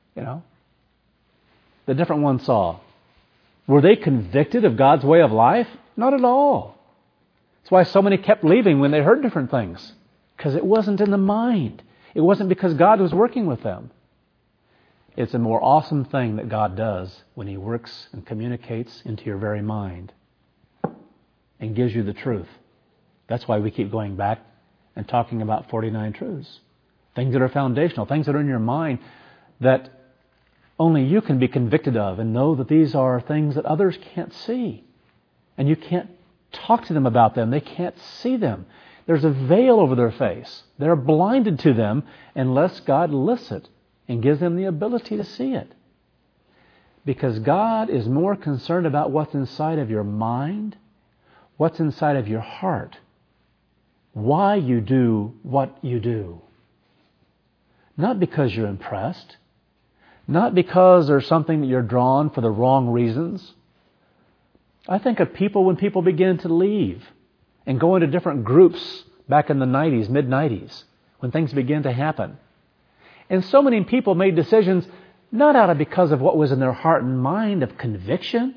The different ones saw. Were they convicted of God's way of life? Not at all. That's why so many kept leaving when they heard different things. Because it wasn't in the mind. It wasn't because God was working with them. It's a more awesome thing that God does when He works and communicates into your very mind and gives you the truth. That's why we keep going back and talking about 49 truths. Things that are foundational, things that are in your mind that only you can be convicted of and know that these are things that others can't see. And you can't talk to them about them. They can't see them. There's a veil over their face. They're blinded to them unless God lifts it and gives them the ability to see it. Because God is more concerned about what's inside of your mind, what's inside of your heart, why you do what you do. Not because you're impressed, not because there's something that you're drawn for the wrong reasons. I think of people when people begin to leave and go into different groups back in the 90s, mid-90s. when things begin to happen. And so many people made decisions not out of because of what was in their heart and mind of conviction.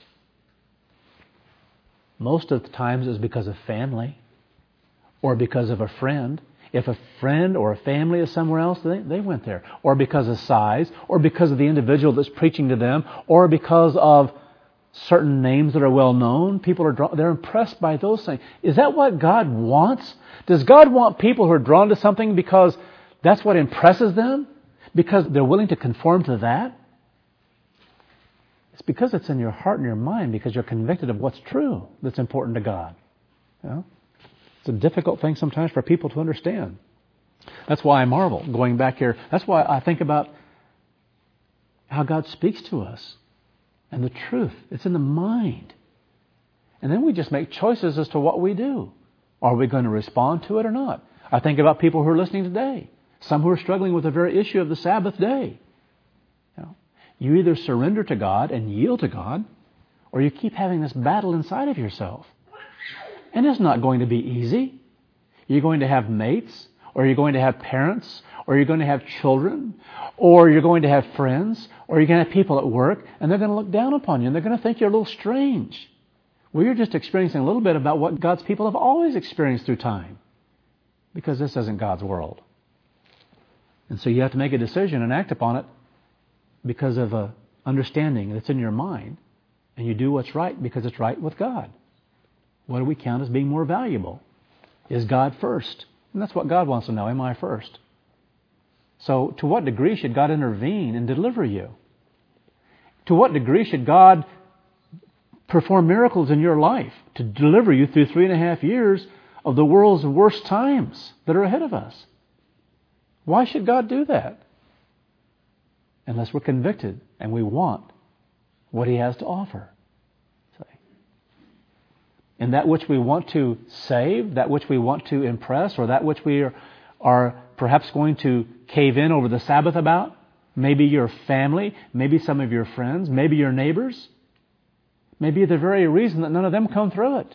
Most of the times it was because of family or because of a friend. If a friend or a family is somewhere else, they went there. Or because of size, or because of the individual that's preaching to them, or because of certain names that are well known. People they're impressed by those things. Is that what God wants? Does God want people who are drawn to something because that's what impresses them? Because they're willing to conform to that? It's because it's in your heart and your mind, because you're convicted of what's true that's important to God. You know? It's a difficult thing sometimes for people to understand. That's why I marvel, going back here. That's why I think about how God speaks to us and the truth. It's in the mind. And then we just make choices as to what we do. Are we going to respond to it or not? I think about people who are listening today. Some who are struggling with the very issue of the Sabbath day. You either surrender to God and yield to God, or you keep having this battle inside of yourself. And it's not going to be easy. You're going to have mates, or you're going to have parents, or you're going to have children, or you're going to have friends, or you're going to have people at work, and they're going to look down upon you, and they're going to think you're a little strange. Well, you're just experiencing a little bit about what God's people have always experienced through time, because this isn't God's world. And so you have to make a decision and act upon it because of a understanding that's in your mind, and you do what's right because it's right with God. What do we count as being more valuable? Is God first? And that's what God wants to know. Am I first? So to what degree should God intervene and deliver you? To what degree should God perform miracles in your life to deliver you through 3.5 years of the world's worst times that are ahead of us? Why should God do that? Unless we're convicted and we want what He has to offer. And that which we want to save, that which we want to impress, or that which we are perhaps going to cave in over the Sabbath about, maybe your family, maybe some of your friends, maybe your neighbors, maybe the very reason that none of them come through it.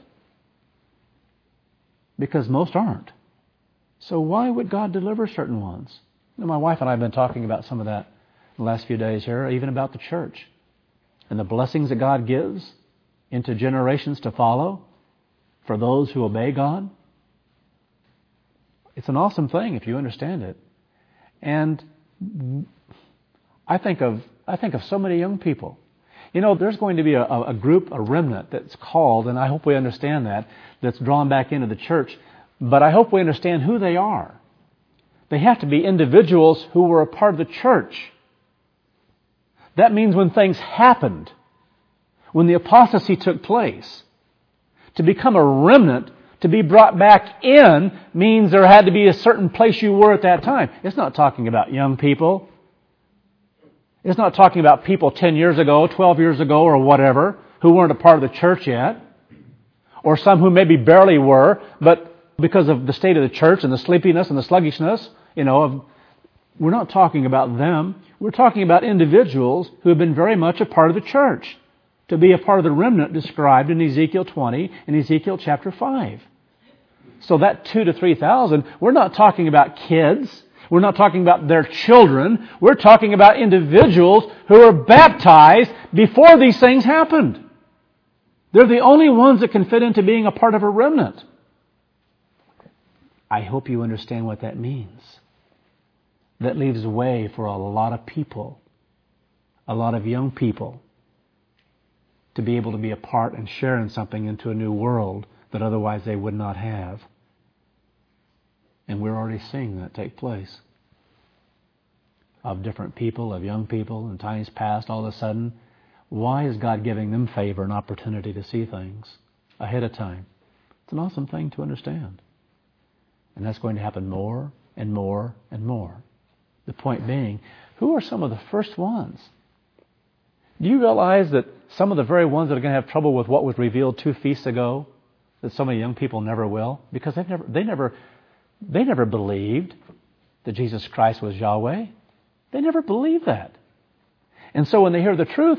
Because most aren't. So why would God deliver certain ones? My wife and I have been talking about some of that the last few days here, even about the church and the blessings that God gives into generations to follow for those who obey God. It's an awesome thing if you understand it. And I think of so many young people. You know, there's going to be a group, a remnant that's called, and I hope we understand that's drawn back into the church. But I hope we understand who they are. They have to be individuals who were a part of the church. That means when things happened, when the apostasy took place, to become a remnant, to be brought back in, means there had to be a certain place you were at that time. It's not talking about young people. It's not talking about people 10 years ago, 12 years ago, or whatever, who weren't a part of the church yet. Or some who maybe barely were, but because of the state of the church and the sleepiness and the sluggishness, we're not talking about them. We're talking about individuals who have been very much a part of the church, to be a part of the remnant described in Ezekiel 20 and Ezekiel chapter 5. So that 2,000 to 3,000, we're not talking about kids. We're not talking about their children. We're talking about individuals who were baptized before these things happened. They're the only ones that can fit into being a part of a remnant. I hope you understand what that means. That leaves way for a lot of people, a lot of young people, to be able to be a part and share in something into a new world that otherwise they would not have. And we're already seeing that take place. Of different people, of young people in times past, all of a sudden, why is God giving them favor and opportunity to see things ahead of time? It's an awesome thing to understand. And that's going to happen more and more and more. The point being, who are some of the first ones? Do you realize that some of the very ones that are going to have trouble with what was revealed 2 feasts ago, that so many young people never will? Because they never believed that Jesus Christ was Yahweh. They never believed that. And so when they hear the truth,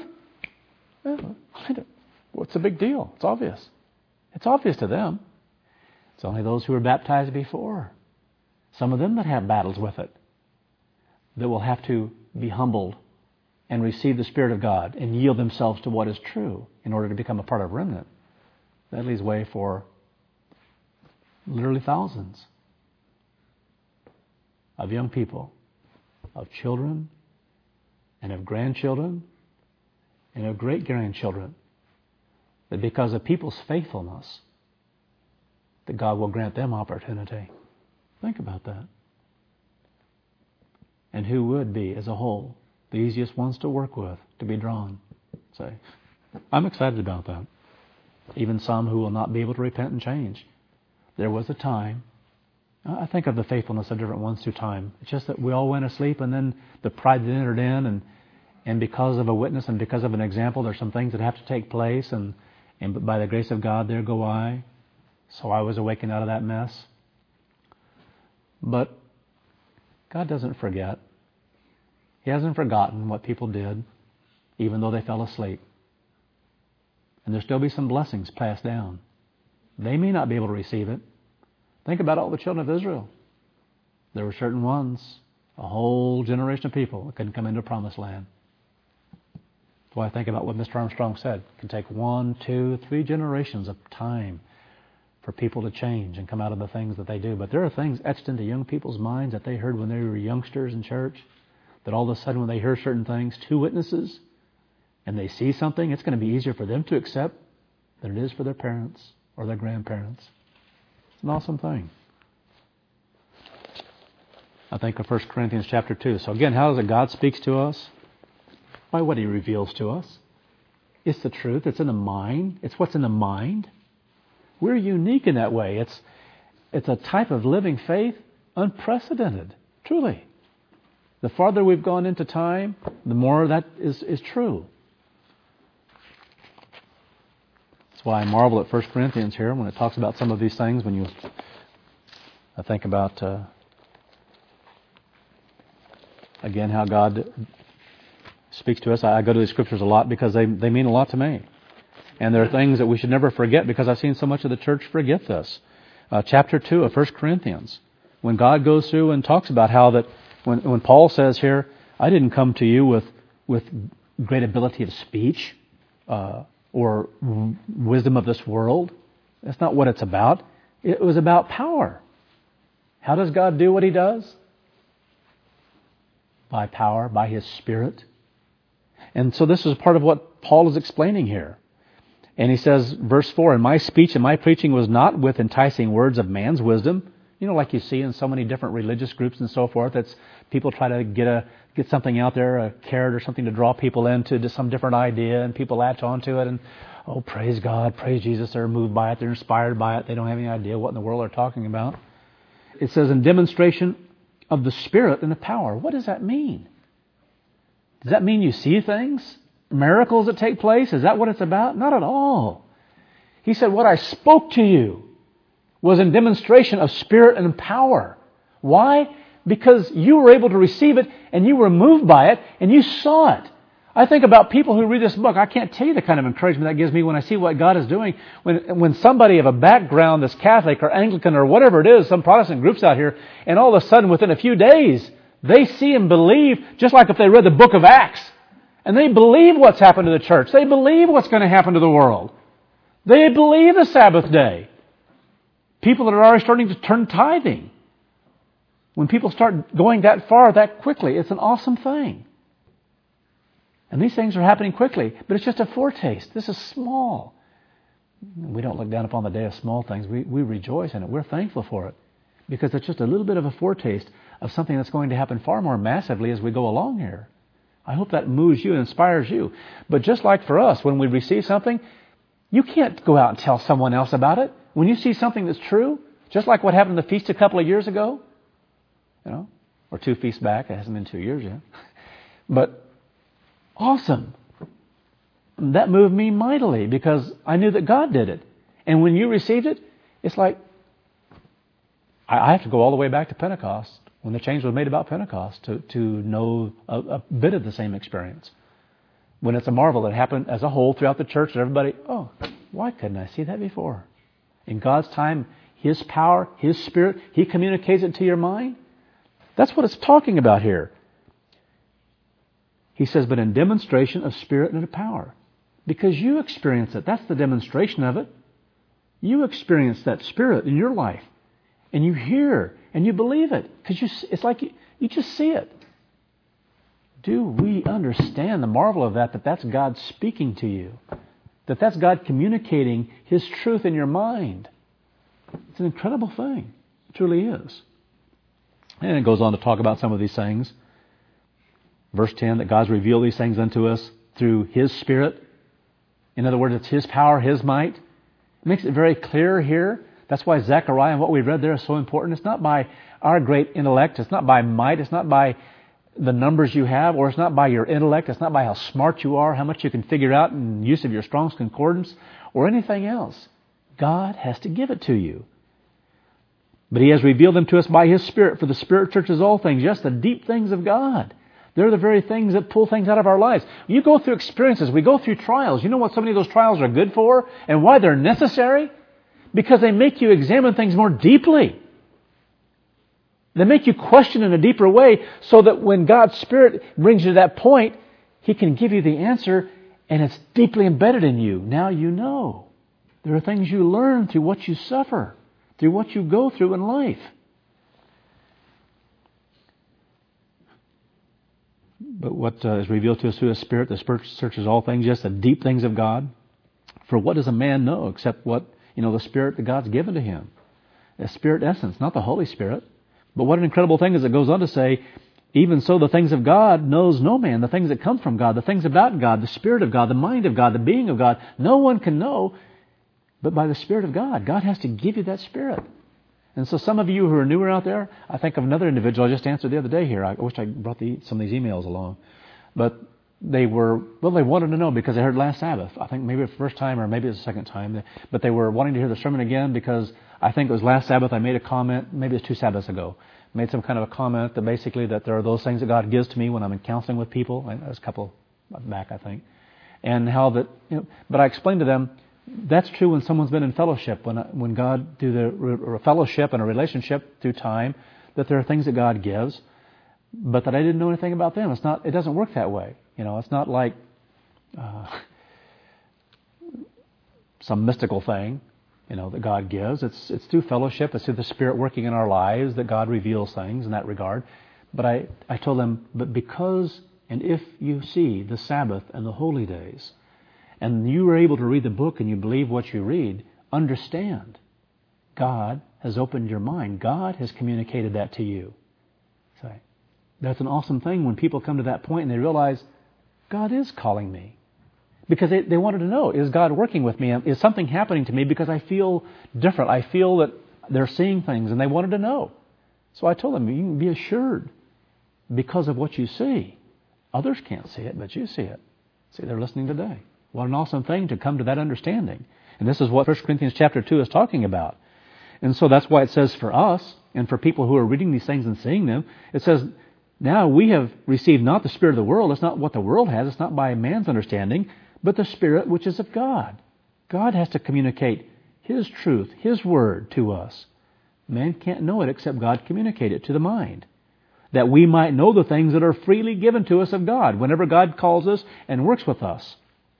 what's the big deal? It's obvious. It's obvious to them. It's only those who were baptized before. Some of them that have battles with it, that will have to be humbled and receive the Spirit of God and yield themselves to what is true in order to become a part of a remnant. That leaves way for literally thousands of young people, of children, and of grandchildren, and of great-grandchildren, that because of people's faithfulness, that God will grant them opportunity. Think about that. And who would be, as a whole, the easiest ones to work with, to be drawn? Say, I'm excited about that. Even some who will not be able to repent and change. There was a time, I think of the faithfulness of different ones through time. It's just that we all went asleep, and then the pride that entered in, and because of a witness and because of an example, there's some things that have to take place, and by the grace of God, there go I. So I was awakened out of that mess. But God doesn't forget. He hasn't forgotten what people did, even though they fell asleep. And there'll still be some blessings passed down. They may not be able to receive it. Think about all the children of Israel. There were certain ones, a whole generation of people that couldn't come into the promised land. That's why I think about what Mr. Armstrong said. It can take 1, 2, 3 generations of time for people to change and come out of the things that they do. But there are things etched into young people's minds that they heard when they were youngsters in church, that all of a sudden when they hear certain things, 2 witnesses, and they see something, it's going to be easier for them to accept than it is for their parents or their grandparents. It's an awesome thing. I think of 1 Corinthians chapter 2. So again, how is it God speaks to us? By what He reveals to us. It's the truth. It's in the mind. It's what's in the mind. We're unique in that way. It's a type of living faith unprecedented. Truly. The farther we've gone into time, the more that is true. That's why I marvel at 1 Corinthians here when it talks about some of these things. I think about, again, how God speaks to us. I go to these scriptures a lot because they mean a lot to me. And there are things that we should never forget because I've seen so much of the church forget this. Chapter 2 of 1 Corinthians, when God goes through and talks about how that, when Paul says here, I didn't come to you with great ability of speech or wisdom of this world. That's not what it's about. It was about power. How does God do what He does? By power, by His Spirit. And so this is part of what Paul is explaining here. And he says, verse 4, and my speech and my preaching was not with enticing words of man's wisdom. You know, like you see in so many different religious groups and so forth, that's people try to get something out there, a carrot or something to draw people into some different idea, and people latch onto it and, oh, praise God, praise Jesus, they're moved by it, they're inspired by it, they don't have any idea what in the world they're talking about. It says, in demonstration of the Spirit and the power. What does that mean? Does that mean you see things? Miracles that take place? Is that what it's about? Not at all. He said, what I spoke to you was in demonstration of Spirit and power. Why? Because you were able to receive it and you were moved by it and you saw it. I think about people who read this book. I can't tell you the kind of encouragement that gives me when I see what God is doing. When somebody of a background that's Catholic or Anglican or whatever it is, some Protestant groups out here, and all of a sudden within a few days, they see and believe, just like if they read the book of Acts. And they believe what's happened to the church. They believe what's going to happen to the world. They believe the Sabbath day. People that are already starting to turn tithing. When people start going that far, that quickly, it's an awesome thing. And these things are happening quickly, but it's just a foretaste. This is small. We don't look down upon the day of small things. We rejoice in it. We're thankful for it. Because it's just a little bit of a foretaste of something that's going to happen far more massively as we go along here. I hope that moves you and inspires you. But just like for us, when we receive something, you can't go out and tell someone else about it. When you see something that's true, just like what happened at the feast a couple of years ago, or 2 feasts back, it hasn't been 2 years yet. But awesome. That moved me mightily because I knew that God did it. And when you received it, it's like, I have to go all the way back to Pentecost, when the change was made about Pentecost, to know a bit of the same experience. When it's a marvel that happened as a whole throughout the church, and everybody, oh, why couldn't I see that before? In God's time, His power, His Spirit, He communicates it to your mind. That's what it's talking about here. He says, but in demonstration of Spirit and of power. Because you experience it. That's the demonstration of it. You experience that Spirit in your life. And you hear and you believe it. Because it's like you just see it. Do we understand the marvel of that that's God speaking to you? That's God communicating His truth in your mind. It's an incredible thing. It truly is. And it goes on to talk about some of these things. Verse 10, that God's revealed these things unto us through His Spirit. In other words, it's His power, His might. It makes it very clear here. That's why Zechariah and what we read there is so important. It's not by our great intellect. It's not by might. It's not by the numbers you have, or it's not by your intellect. It's not by how smart you are, how much you can figure out in use of your Strong's Concordance, or anything else. God has to give it to you. But He has revealed them to us by His Spirit, for the Spirit searches all things, yes, the deep things of God. They're the very things that pull things out of our lives. You go through experiences. We go through trials. You know what so many of those trials are good for and why they're necessary? Because they make you examine things more deeply. They make you question in a deeper way so that when God's Spirit brings you to that point, He can give you the answer and it's deeply embedded in you. Now you know. There are things you learn through what you suffer, through what you go through in life. But what is revealed to us through the Spirit searches all things, yes, the deep things of God. For what does a man know except what, the Spirit that God's given to him? The Spirit essence, not the Holy Spirit. But what an incredible thing is it goes on to say, even so the things of God knows no man, the things that come from God, the things about God, the Spirit of God, the mind of God, the being of God, no one can know but by the Spirit of God. God has to give you that Spirit. And so some of you who are newer out there, I think of another individual I just answered the other day here. I wish I brought some of these emails along. But they wanted to know because they heard last Sabbath. I think maybe the first time or maybe it's the second time. But they were wanting to hear the sermon again because I think it was last Sabbath I made a comment, maybe it's 2 Sabbaths ago, made some kind of a comment that basically that there are those things that God gives to me when I'm in counseling with people. That was a couple back, I think. And how that, but I explained to them, that's true when someone's been in fellowship, when God do the fellowship and a relationship through time, that there are things that God gives, but that I didn't know anything about them. It doesn't work that way. It's not like some mystical thing, that God gives. It's through fellowship. It's through the Spirit working in our lives that God reveals things in that regard. But I told them, but because and if you see the Sabbath and the holy days, and you are able to read the book and you believe what you read, understand, God has opened your mind. God has communicated that to you. So that's an awesome thing when people come to that point and they realize, God is calling me. Because they wanted to know, is God working with me? Is something happening to me because I feel different? I feel that they're seeing things and they wanted to know. So I told them, you can be assured because of what you see. Others can't see it, but you see it. See, they're listening today. What an awesome thing to come to that understanding. And this is what 1 Corinthians chapter 2 is talking about. And so that's why it says for us and for people who are reading these things and seeing them, it says, now we have received not the spirit of the world. It's not what the world has. It's not by man's understanding, but the Spirit which is of God. God has to communicate His truth, His word to us. Man can't know it except God communicate it to the mind. That we might know the things that are freely given to us of God whenever God calls us and works with us.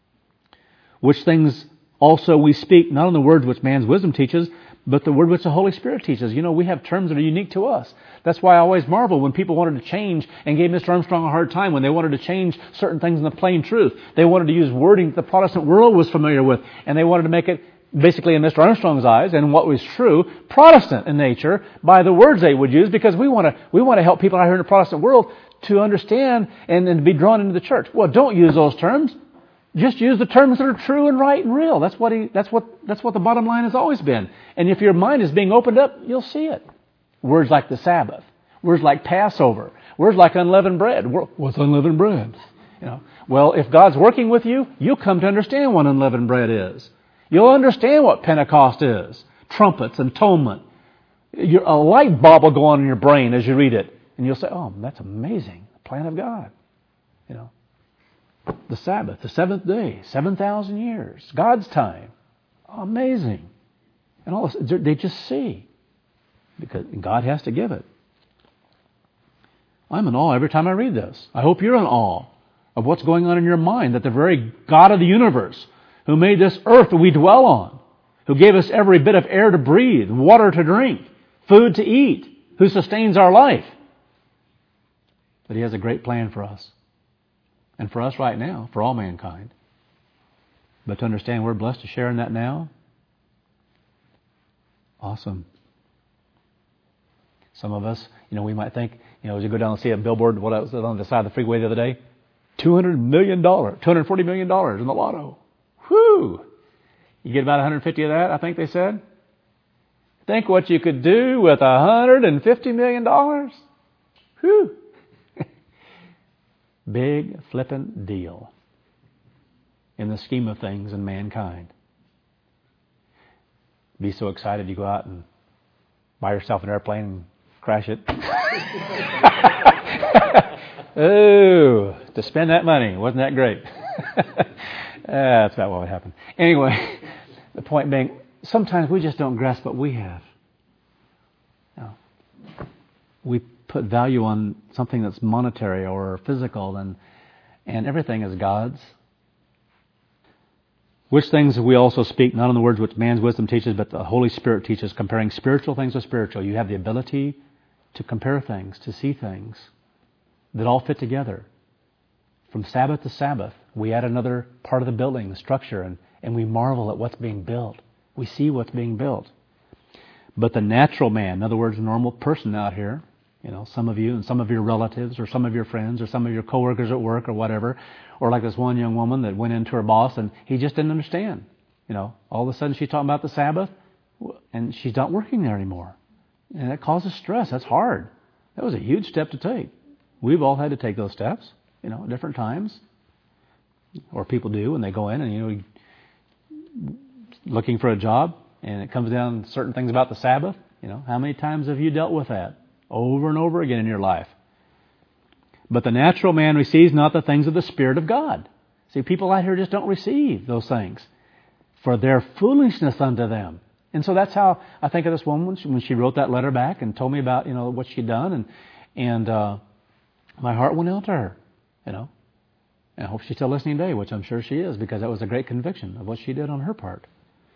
Which things also we speak, not on the words which man's wisdom teaches, but the word which the Holy Spirit teaches. We have terms that are unique to us. That's why I always marvel when people wanted to change and gave Mr. Armstrong a hard time when they wanted to change certain things in the plain truth. They wanted to use wording that the Protestant world was familiar with, and they wanted to make it basically in Mr. Armstrong's eyes, and what was true, Protestant in nature, by the words they would use, because we want to help people out here in the Protestant world to understand and be drawn into the church. Well, don't use those terms. Just use the terms that are true and right and real. That's what the bottom line has always been. And if your mind is being opened up, you'll see it. Words like the Sabbath, words like Passover, words like unleavened bread. What's unleavened bread? Well, if God's working with you, you'll come to understand what unleavened bread is. You'll understand what Pentecost is, trumpets, atonement. A light bulb will go on in your brain as you read it, and you'll say, "Oh, that's amazing! The plan of God." The Sabbath, the seventh day, 7,000 years, God's time. Amazing. And all this, they just see. Because God has to give it. I'm in awe every time I read this. I hope you're in awe of what's going on in your mind, that the very God of the universe, who made this earth that we dwell on, who gave us every bit of air to breathe, water to drink, food to eat, who sustains our life, that He has a great plan for us. And for us right now, for all mankind. But to understand we're blessed to share in that now, awesome. Some of us, we might think, as you go down and see a billboard, what was on the side of the freeway the other day? $200 million, $240 million in the lotto. Whew! You get about 150 of that, I think they said. Think what you could do with $150 million. Whew! Big flippin' deal in the scheme of things in mankind. Be so excited you go out and buy yourself an airplane and crash it. Oh, to spend that money. Wasn't that great? That's about what would happen. Anyway, the point being, sometimes we just don't grasp what we have. We put value on something that's monetary or physical, and everything is God's. Which things we also speak, not in the words which man's wisdom teaches, but the Holy Spirit teaches, comparing spiritual things with spiritual. You have the ability to compare things, to see things that all fit together. From Sabbath to Sabbath, we add another part of the building, the structure, and we marvel at what's being built. We see what's being built. But the natural man, in other words, a normal person out here, some of you and some of your relatives or some of your friends or some of your coworkers at work or whatever, or like this one young woman that went into her boss and he just didn't understand. All of a sudden she's talking about the Sabbath and she's not working there anymore. And that causes stress. That's hard. That was a huge step to take. We've all had to take those steps, at different times. Or people do when they go in and, looking for a job and it comes down to certain things about the Sabbath. How many times have you dealt with that? Over and over again in your life. But the natural man receives not the things of the Spirit of God. See, people out here just don't receive those things. For their foolishness unto them. And so that's how I think of this woman when she wrote that letter back and told me about, what she'd done. And my heart went out to her, And I hope she's still listening today, which I'm sure she is, because that was a great conviction of what she did on her part.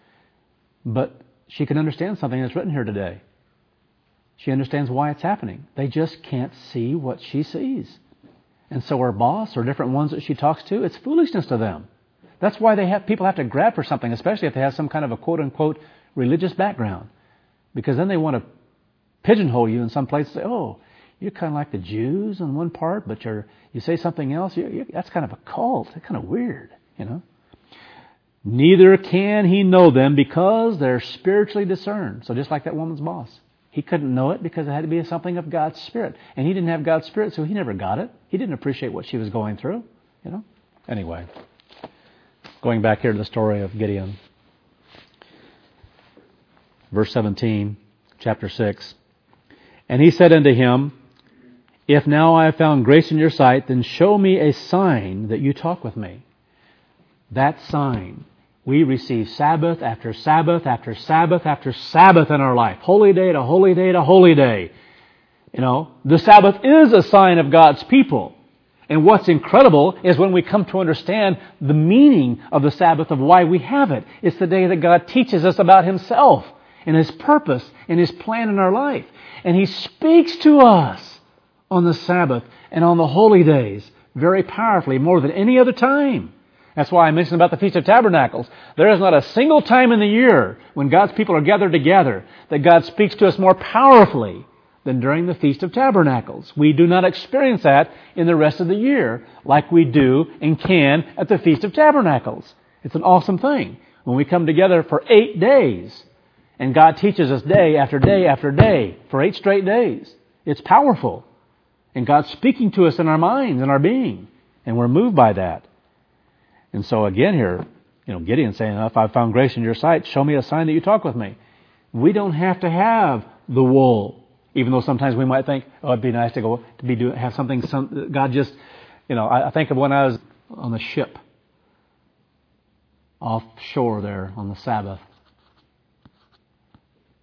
But she can understand something that's written here today. She understands why it's happening. They just can't see what she sees. And so her boss or different ones that she talks to, it's foolishness to them. That's why people have to grab for something, especially if they have some kind of a quote-unquote religious background. Because then they want to pigeonhole you in some place and say, oh, you're kind of like the Jews on one part, but you say something else. That's kind of a cult. That's kind of weird, Neither can he know them because they're spiritually discerned. So just like that woman's boss. He couldn't know it because it had to be something of God's Spirit. And he didn't have God's Spirit, so he never got it. He didn't appreciate what she was going through, Anyway, going back here to the story of Gideon. Verse 17, chapter 6. And he said unto him, if now I have found grace in your sight, then show me a sign that you talk with me. That sign. We receive Sabbath after Sabbath after Sabbath after Sabbath in our life. Holy day to holy day to holy day. The Sabbath is a sign of God's people. And what's incredible is when we come to understand the meaning of the Sabbath, of why we have it. It's the day that God teaches us about Himself and His purpose and His plan in our life. And He speaks to us on the Sabbath and on the holy days very powerfully, more than any other time. That's why I mentioned about the Feast of Tabernacles. There is not a single time in the year when God's people are gathered together that God speaks to us more powerfully than during the Feast of Tabernacles. We do not experience that in the rest of the year like we do and can at the Feast of Tabernacles. It's an awesome thing when we come together for 8 days and God teaches us day after day after day for 8 straight days. It's powerful. And God's speaking to us in our minds and our being. And we're moved by that. And so again here, Gideon saying, if I've found grace in your sight, show me a sign that you talk with me. We don't have to have the wool. Even though sometimes we might think, oh, it'd be nice to go to have something. God just, I think of when I was on the ship offshore there on the Sabbath,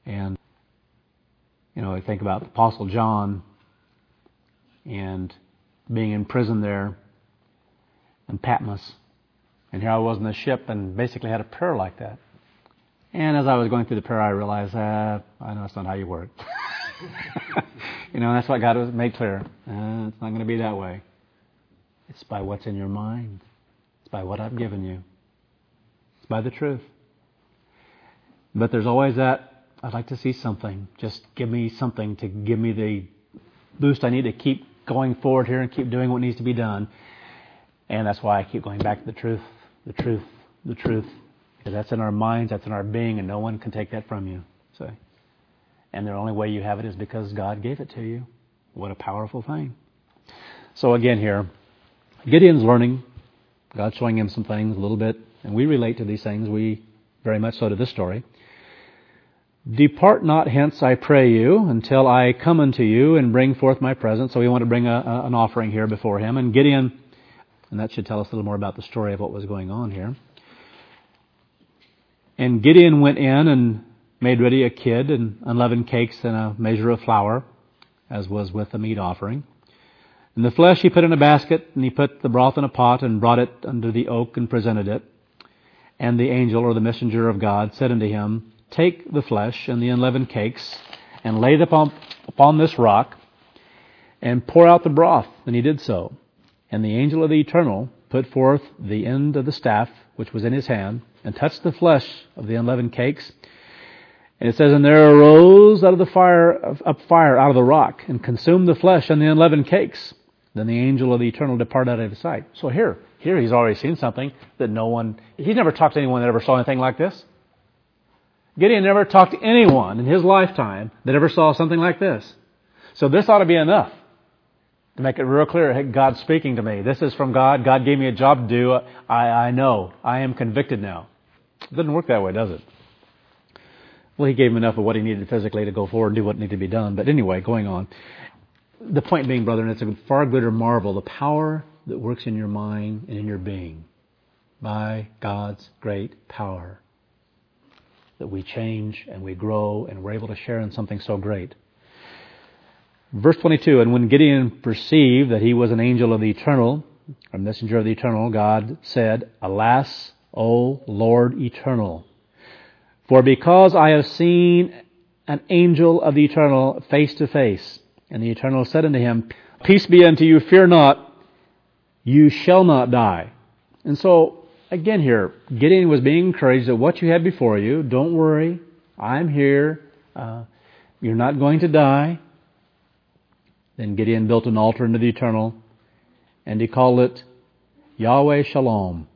And, I think about the Apostle John and being in prison there in Patmos. And here I was in the ship and basically had a prayer like that. And as I was going through the prayer, I realized, I know that's not how you work. That's what God has made clear. It's not going to be that way. It's by what's in your mind. It's by what I've given you. It's by the truth. But there's always that, I'd like to see something. Just give me something to give me the boost I need to keep going forward here and keep doing what needs to be done. And that's why I keep going back to the truth, the truth, the truth. Because that's in our minds, that's in our being, and no one can take that from you. So, and the only way you have it is because God gave it to you. What a powerful thing. So again here, Gideon's learning. God's showing him some things a little bit. And we relate to these things. We very much so to this story. Depart not hence, I pray you, until I come unto you and bring forth my present. So we want to bring an offering here before him. And Gideon, and that should tell us a little more about the story of what was going on here. And Gideon went in and made ready a kid and unleavened cakes and a measure of flour, as was with the meat offering. And the flesh he put in a basket, and he put the broth in a pot and brought it under the oak and presented it. And the angel, or the messenger of God, said unto him, Take the flesh and the unleavened cakes, and lay them upon this rock, and pour out the broth. And he did so. And the angel of the Eternal put forth the end of the staff which was in his hand, and touched the flesh of the unleavened cakes. And it says, And there arose out of the fire out of the rock, and consumed the flesh and the unleavened cakes. Then the angel of the Eternal departed out of his sight. So here he's already seen something that he's never talked to anyone that ever saw anything like this. Gideon never talked to anyone in his lifetime that ever saw something like this. So this ought to be enough to make it real clear, hey, God's speaking to me. This is from God. God gave me a job to do. I know. I am convicted now. It doesn't work that way, does it? Well, he gave him enough of what he needed physically to go forward and do what needed to be done. But anyway, going on. The point being, brethren, it's a far greater marvel, the power that works in your mind and in your being by God's great power, that we change and we grow and we're able to share in something so great. Verse 22, And when Gideon perceived that he was an angel of the Eternal, a messenger of the Eternal, God said, Alas, O Lord Eternal, for because I have seen an angel of the Eternal face to face. And the Eternal said unto him, Peace be unto you, fear not, you shall not die. And so, again here, Gideon was being encouraged that what you had before you, don't worry, I'm here, you're not going to die. Then Gideon built an altar unto the Eternal, and he called it Yahweh Shalom.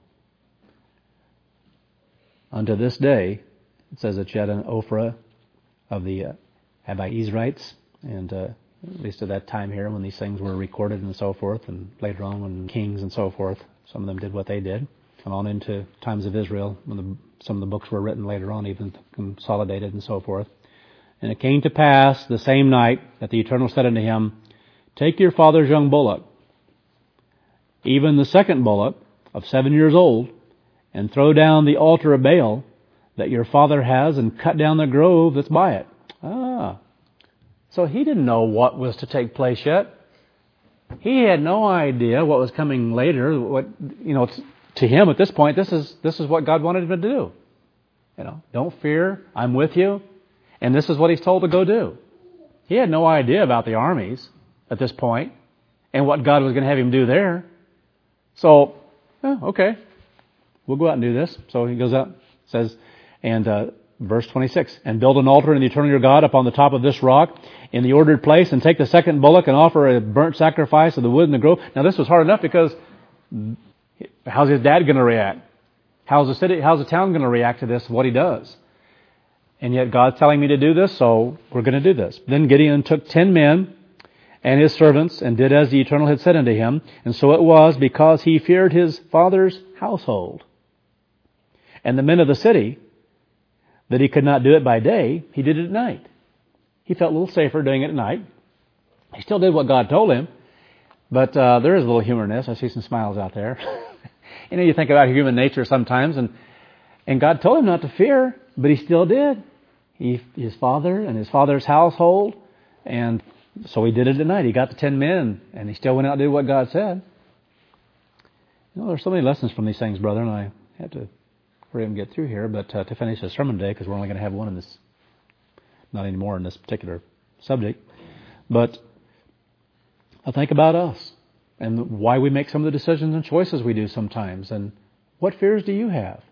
Unto this day, it says it's yet an Ophrah of the Abiezrites, and at least at that time here when these things were recorded and so forth, and later on when kings and so forth, some of them did what they did, and on into times of Israel when some of the books were written later on, even consolidated and so forth. And it came to pass the same night that the Eternal said unto him, Take your father's young bullock, even the second bullock of 7 years old, and throw down the altar of Baal that your father has, and cut down the grove that's by it. So he didn't know what was to take place yet. He had no idea what was coming later. To him at this point, this is what God wanted him to do. Don't fear, I'm with you, and this is what he's told to go do. He had no idea about the armies at this point and what God was going to have him do there. So, okay, we'll go out and do this. So he goes out, says, and verse 26, And build an altar in the Eternal your God upon the top of this rock in the ordered place, and take the second bullock and offer a burnt sacrifice of the wood in the grove. Now this was hard enough because how's his dad going to react? How's the town going to react to this, what he does? And yet God's telling me to do this, so we're going to do this. Then Gideon took 10 men and his servants, and did as the Eternal had said unto him. And so it was, because he feared his father's household and the men of the city, that he could not do it by day, he did it at night. He felt a little safer doing it at night. He still did what God told him, but there is a little humor in this. I see some smiles out there. You think about human nature sometimes, and God told him not to fear, but he still did. his father and his father's household. And so he did it at night. He got the 10 men, and he still went out and did what God said. There's so many lessons from these things, brother, and I have to hurry and get through here. But to finish the sermon today, because we're only going to have one in this, not anymore in this particular subject. But I think about us and why we make some of the decisions and choices we do sometimes. And what fears do you have?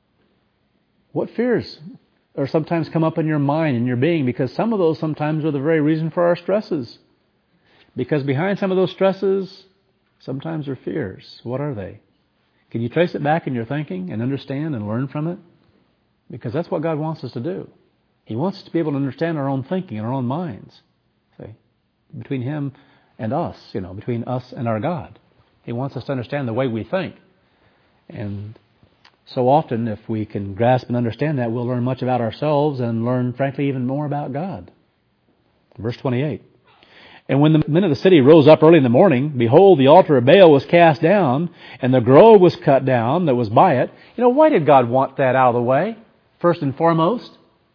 What fears are sometimes come up in your mind and your being? Because some of those sometimes are the very reason for our stresses. Because behind some of those stresses, sometimes are fears. What are they? Can you trace it back in your thinking and understand and learn from it? Because that's what God wants us to do. He wants us to be able to understand our own thinking and our own minds. See? Between Him and us, between us and our God. He wants us to understand the way we think. And so often, if we can grasp and understand that, we'll learn much about ourselves and learn, frankly, even more about God. Verse 28. And when the men of the city rose up early in the morning, behold, the altar of Baal was cast down, and the grove was cut down that was by it. Why did God want that out of the way, first and foremost?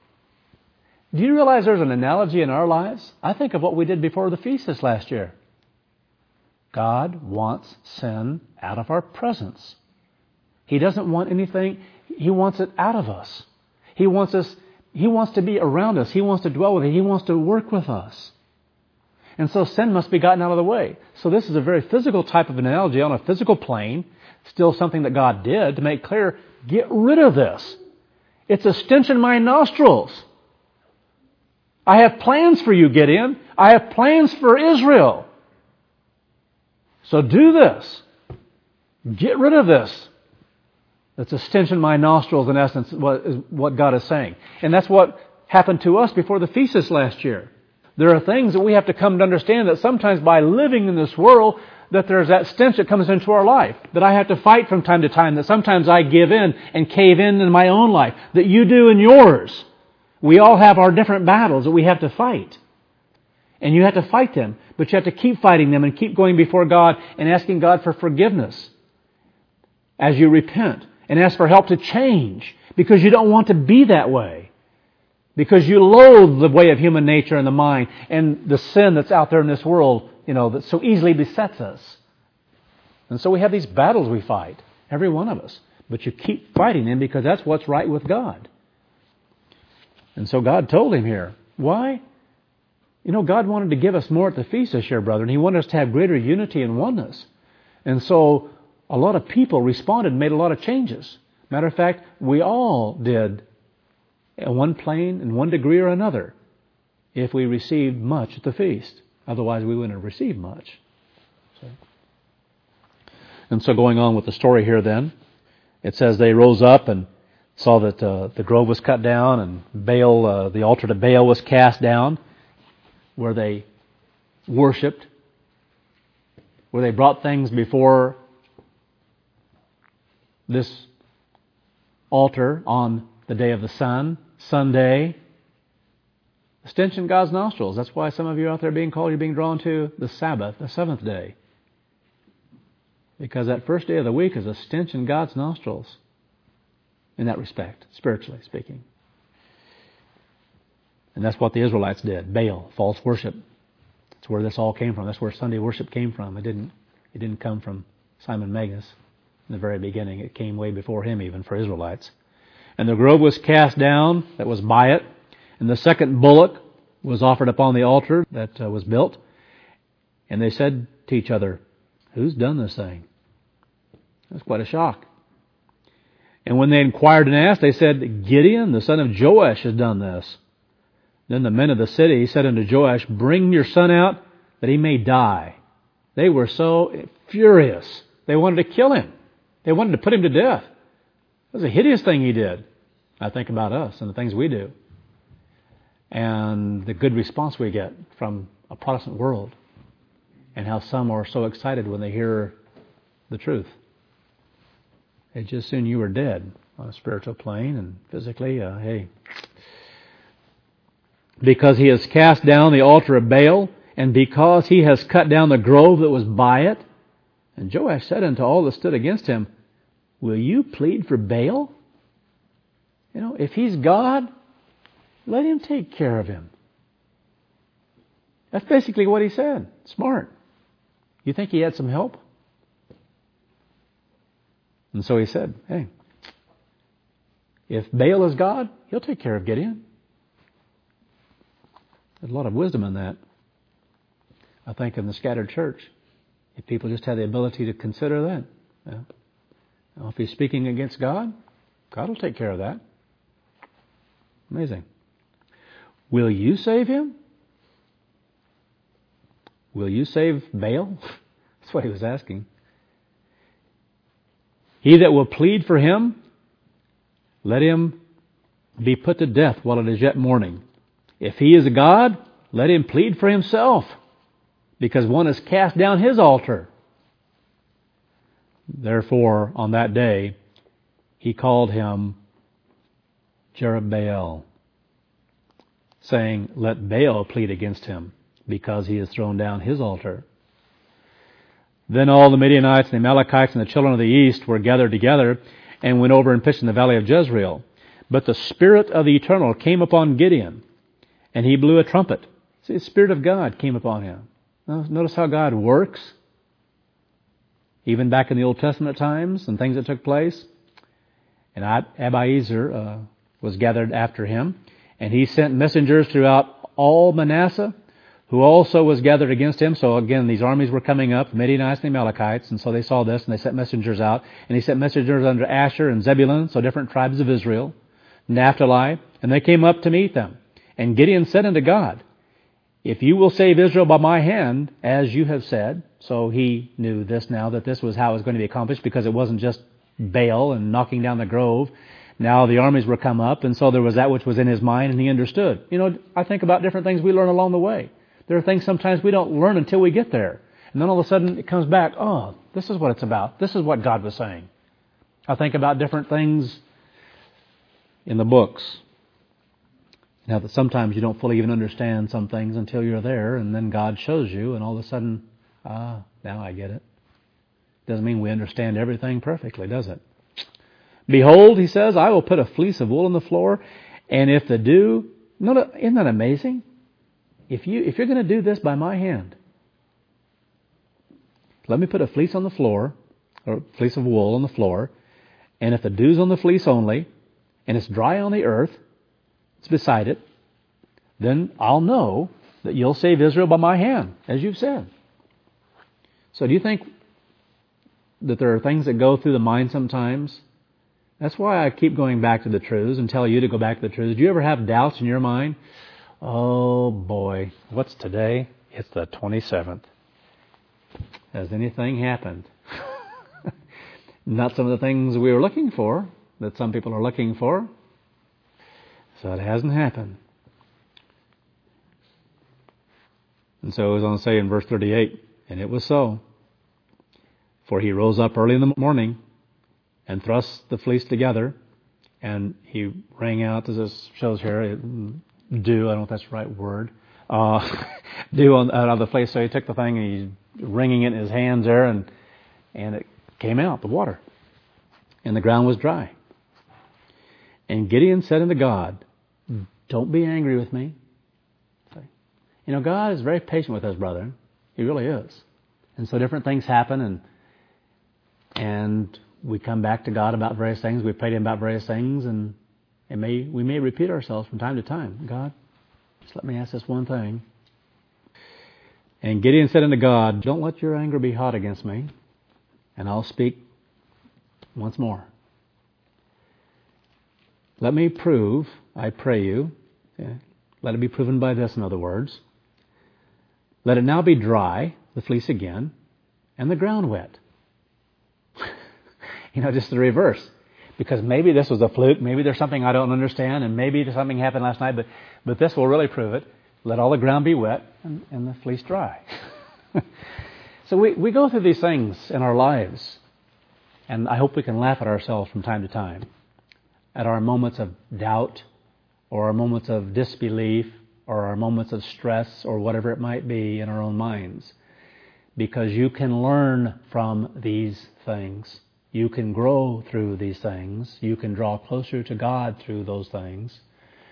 Do you realize there's an analogy in our lives? I think of what we did before the feast this last year. God wants sin out of our presence. He doesn't want anything. He wants it out of us. He wants to be around us. He wants to dwell with us. He wants to work with us. And so sin must be gotten out of the way. So this is a very physical type of analogy on a physical plane. Still something that God did to make clear, get rid of this. It's a stench in my nostrils. I have plans for you, Gideon. I have plans for Israel. So do this. Get rid of this. It's a stench in my nostrils, in essence, what God is saying. And that's what happened to us before the feast this last year. There are things that we have to come to understand that sometimes by living in this world, that there's that stench that comes into our life, that I have to fight from time to time, that sometimes I give in and cave in my own life, that you do in yours. We all have our different battles that we have to fight. And you have to fight them, but you have to keep fighting them and keep going before God and asking God for forgiveness as you repent and ask for help to change, because you don't want to be that way. Because you loathe the way of human nature and the mind and the sin that's out there in this world, that so easily besets us. And so we have these battles we fight, every one of us. But you keep fighting them because that's what's right with God. And so God told him here. Why? God wanted to give us more at the feast this year, brother, and He wanted us to have greater unity and oneness. And so a lot of people responded and made a lot of changes. Matter of fact, we all did, in one plane, in one degree or another, if we received much at the feast. Otherwise, we wouldn't have received much. And so going on with the story here then, it says they rose up and saw that the grove was cut down and Baal, the altar to Baal was cast down, where they worshipped, where they brought things before this altar on the day of the sun, Sunday. A stench in God's nostrils. That's why some of you out there being called, you're being drawn to the Sabbath, the seventh day. Because that first day of the week is a stench in God's nostrils. In that respect, spiritually speaking. And that's what the Israelites did. Baal, false worship. That's where this all came from. That's where Sunday worship came from. It didn't come from Simon Magus in the very beginning. It came way before him even for Israelites. And the grove was cast down that was by it. And the second bullock was offered upon the altar that was built. And they said to each other, "Who's done this thing?" That's quite a shock. And when they inquired and asked, they said, "Gideon, the son of Joash, has done this." Then the men of the city said unto Joash, "Bring your son out, that he may die." They were so furious. They wanted to kill him. They wanted to put him to death. It was a hideous thing he did. I think about us and the things we do. And the good response we get from a Protestant world. And how some are so excited when they hear the truth. It's just soon you were dead on a spiritual plane and physically, hey. Because he has cast down the altar of Baal, and because he has cut down the grove that was by it. And Joash said unto all that stood against him, "Will you plead for Baal?" If he's God, Let him take care of him. That's basically what he said. Smart. You think he had some help? And so he said, hey, if Baal is God, he'll take care of Gideon. There's a lot of wisdom in that. I think in the scattered church, if people just had the ability to consider that. Now, if he's speaking against God, God will take care of that. Amazing. Will you save him? Will you save Baal? That's what he was asking. He that will plead for him, let him be put to death while it is yet morning. If he is a god, let him plead for himself, because one has cast down his altar. Therefore, on that day, he called him Jerubbaal, saying, let Baal plead against him, because he has thrown down his altar. Then all the Midianites and the Amalekites and the children of the east were gathered together and went over and pitched in the valley of Jezreel. But the Spirit of the Eternal came upon Gideon, and he blew a trumpet. See, the Spirit of God came upon him. Notice how God works. Even back in the Old Testament times and things that took place. And Abiezer was gathered after him. And he sent messengers throughout all Manasseh, who also was gathered against him. So again, these armies were coming up, Midianites and the Amalekites, and so they saw this, and they sent messengers out. And he sent messengers under Asher and Zebulun, so different tribes of Israel, Naphtali, and they came up to meet them. And Gideon said unto God, if you will save Israel by my hand, as you have said. So he knew this now, that this was how it was going to be accomplished, because it wasn't just Baal and knocking down the grove. Now the armies were come up, and so there was that which was in his mind, and he understood. You know, I think about different things we learn along the way. There are things sometimes we don't learn until we get there. And then all of a sudden it comes back, oh, this is what it's about. This is what God was saying. I think about different things in the books. Now that sometimes you don't fully even understand some things until you're there, and then God shows you, and all of a sudden, now I get it. Doesn't mean we understand everything perfectly, does it? Behold, he says, I will put a fleece of wool on the floor, and if the dew, isn't that amazing? If you're going to do this by my hand, let me put a fleece on the floor, or a fleece of wool on the floor, and if the dew's on the fleece only, and it's dry on the earth, it's beside it, then I'll know that you'll save Israel by my hand, as you've said. So do you think that there are things that go through the mind sometimes? That's why I keep going back to the truths and tell you to go back to the truths. Do you ever have doubts in your mind? Oh boy, what's today? It's the 27th. Has anything happened? Not some of the things we were looking for, that some people are looking for. So it hasn't happened. And so it was on to say in verse 38, and it was so. For he rose up early in the morning and thrust the fleece together, and he rang out, as this shows here, dew, I don't know if that's the right word, dew out of the fleece. So he took the thing and he's wringing it in his hands there, and it came out, the water. And the ground was dry. And Gideon said unto God, don't be angry with me. You know, God is very patient with us, brother. He really is. And so different things happen, and we come back to God about various things. We pray to Him about various things, and we may repeat ourselves from time to time. God, just let me ask this one thing. And Gideon said unto God, don't let your anger be hot against me, and I'll speak once more. Let me prove, I pray you, let it be proven by this, in other words. Let it now be dry, the fleece again, and the ground wet. Just the reverse. Because maybe this was a fluke, maybe there's something I don't understand, and maybe something happened last night, but this will really prove it. Let all the ground be wet and the fleece dry. So we go through these things in our lives, and I hope we can laugh at ourselves from time to time, at our moments of doubt, or our moments of disbelief, or our moments of stress, or whatever it might be in our own minds. Because you can learn from these things. You can grow through these things. You can draw closer to God through those things.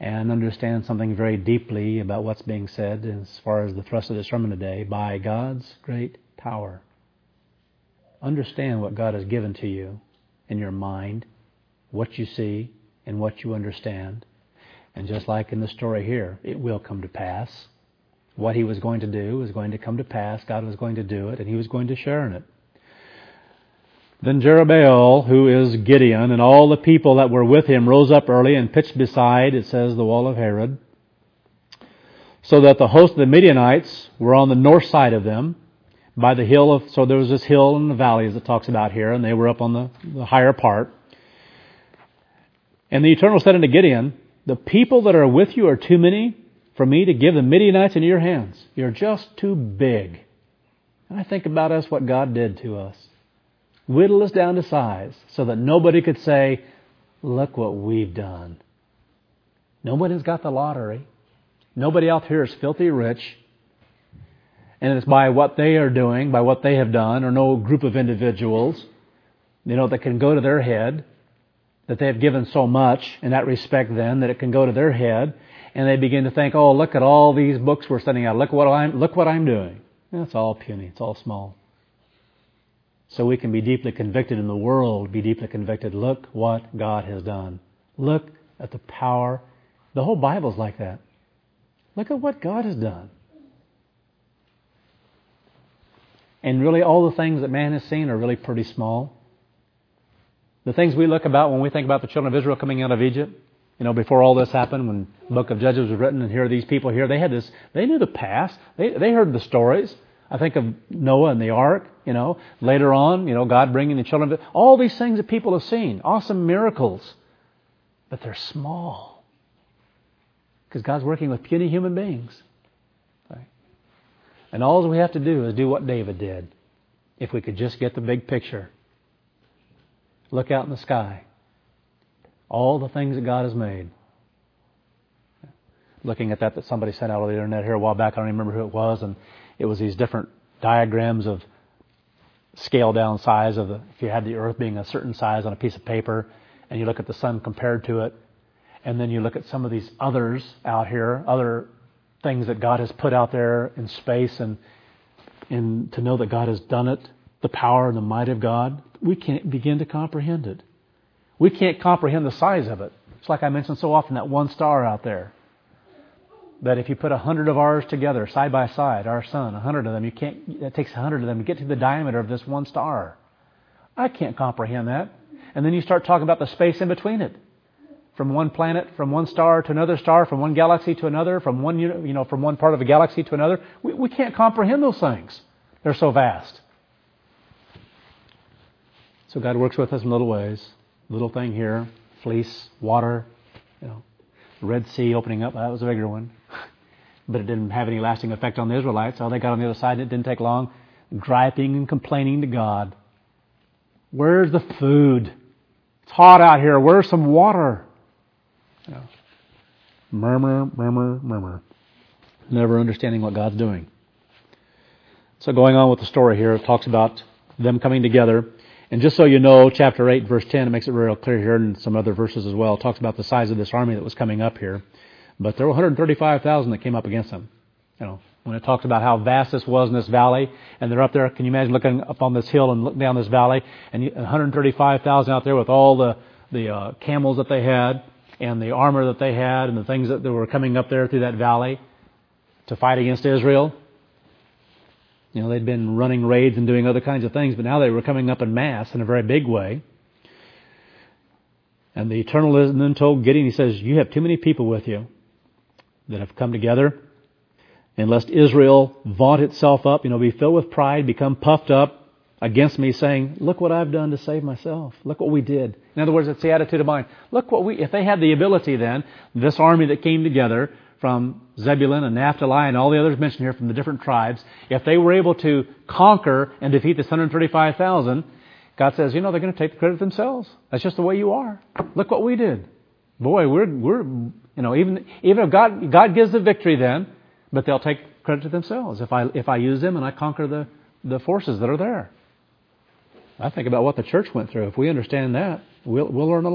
and understand something very deeply about what's being said as far as the thrust of the sermon today. By God's great power. Understand what God has given to you in your mind, what you see, and what you understand. And just like in the story here, it will come to pass. What He was going to do was going to come to pass. God was going to do it, and He was going to share in it. Then Jerubbaal, who is Gideon, and all the people that were with him rose up early and pitched beside, it says, the wall of Herod, so that the host of the Midianites were on the north side of them, by the hill of, so there was this hill and the valley as it talks about here, and they were up on the higher part. And the Eternal said unto Gideon, the people that are with you are too many for me to give the Midianites into your hands. You're just too big. And I think about us, what God did to us. Whittle us down to size so that nobody could say, look what we've done. Nobody's got the lottery. Nobody out here is filthy rich. And it's by what they are doing, by what they have done, or no group of individuals, that can go to their head, that they have given so much in that respect then, that it can go to their head, and they begin to think, oh, look at all these books we're sending out. Look what I'm doing. And it's all puny. It's all small. So we can be deeply convicted in the world, be deeply convicted. Look what God has done. Look at the power. The whole Bible's like that. Look at what God has done. And really all the things that man has seen are really pretty small. The things we look about when we think about the children of Israel coming out of Egypt, before all this happened, when the book of Judges was written, and here are these people here, they knew the past. They heard the stories. I think of Noah and the ark, later on, God bringing the children of Israel. All these things that people have seen, awesome miracles, but they're small. Because God's working with puny human beings. Right? And all we have to do is do what David did. If we could just get the big picture. Look out in the sky. All the things that God has made. Looking at that somebody sent out on the internet here a while back, I don't even remember who it was, and it was these different diagrams of scale down size of if you had the earth being a certain size on a piece of paper, and you look at the sun compared to it, and then you look at some of these others out here, other things that God has put out there in space, and to know that God has done it, the power and the might of God, we can't begin to comprehend it. We can't comprehend the size of it. It's like I mentioned so often, that one star out there. That if you put 100 of ours together, side by side, our sun, 100 of them, it takes 100 of them to get to the diameter of this one star. I can't comprehend that. And then you start talking about the space in between it. From one planet, from one star to another star, from one galaxy to another, from one part of a galaxy to another. We can't comprehend those things. They're so vast. So God works with us in little ways. Little thing here, fleece, water, Red Sea opening up, that was a bigger one. But it didn't have any lasting effect on the Israelites. So they got on the other side and it didn't take long. Griping and complaining to God. Where's the food? It's hot out here. Where's some water? Murmur, murmur, murmur. Never understanding what God's doing. So going on with the story here, it talks about them coming together. And just so you know, chapter 8, verse 10, it makes it real clear here, and some other verses as well. It talks about the size of this army that was coming up here. But there were 135,000 that came up against them. When it talks about how vast this was in this valley, and they're up there, can you imagine looking up on this hill and looking down this valley, and 135,000 out there with all the camels that they had, and the armor that they had, and the things that were coming up there through that valley to fight against Israel. They'd been running raids and doing other kinds of things, but now they were coming up in mass in a very big way. And the Eternal then told Gideon, he says, you have too many people with you that have come together. And lest Israel vaunt itself up, be filled with pride, become puffed up against me, saying, look what I've done to save myself. Look what we did. In other words, it's the attitude of mind. Look if they had the ability then, this army that came together, from Zebulun and Naphtali and all the others mentioned here from the different tribes, if they were able to conquer and defeat this 135,000, God says, they're going to take the credit themselves. That's just the way you are. Look what we did. Boy, we're even if God gives the victory then, but they'll take credit to themselves if I use them and I conquer the forces that are there. I think about what the church went through. If we understand that, we'll learn a lot.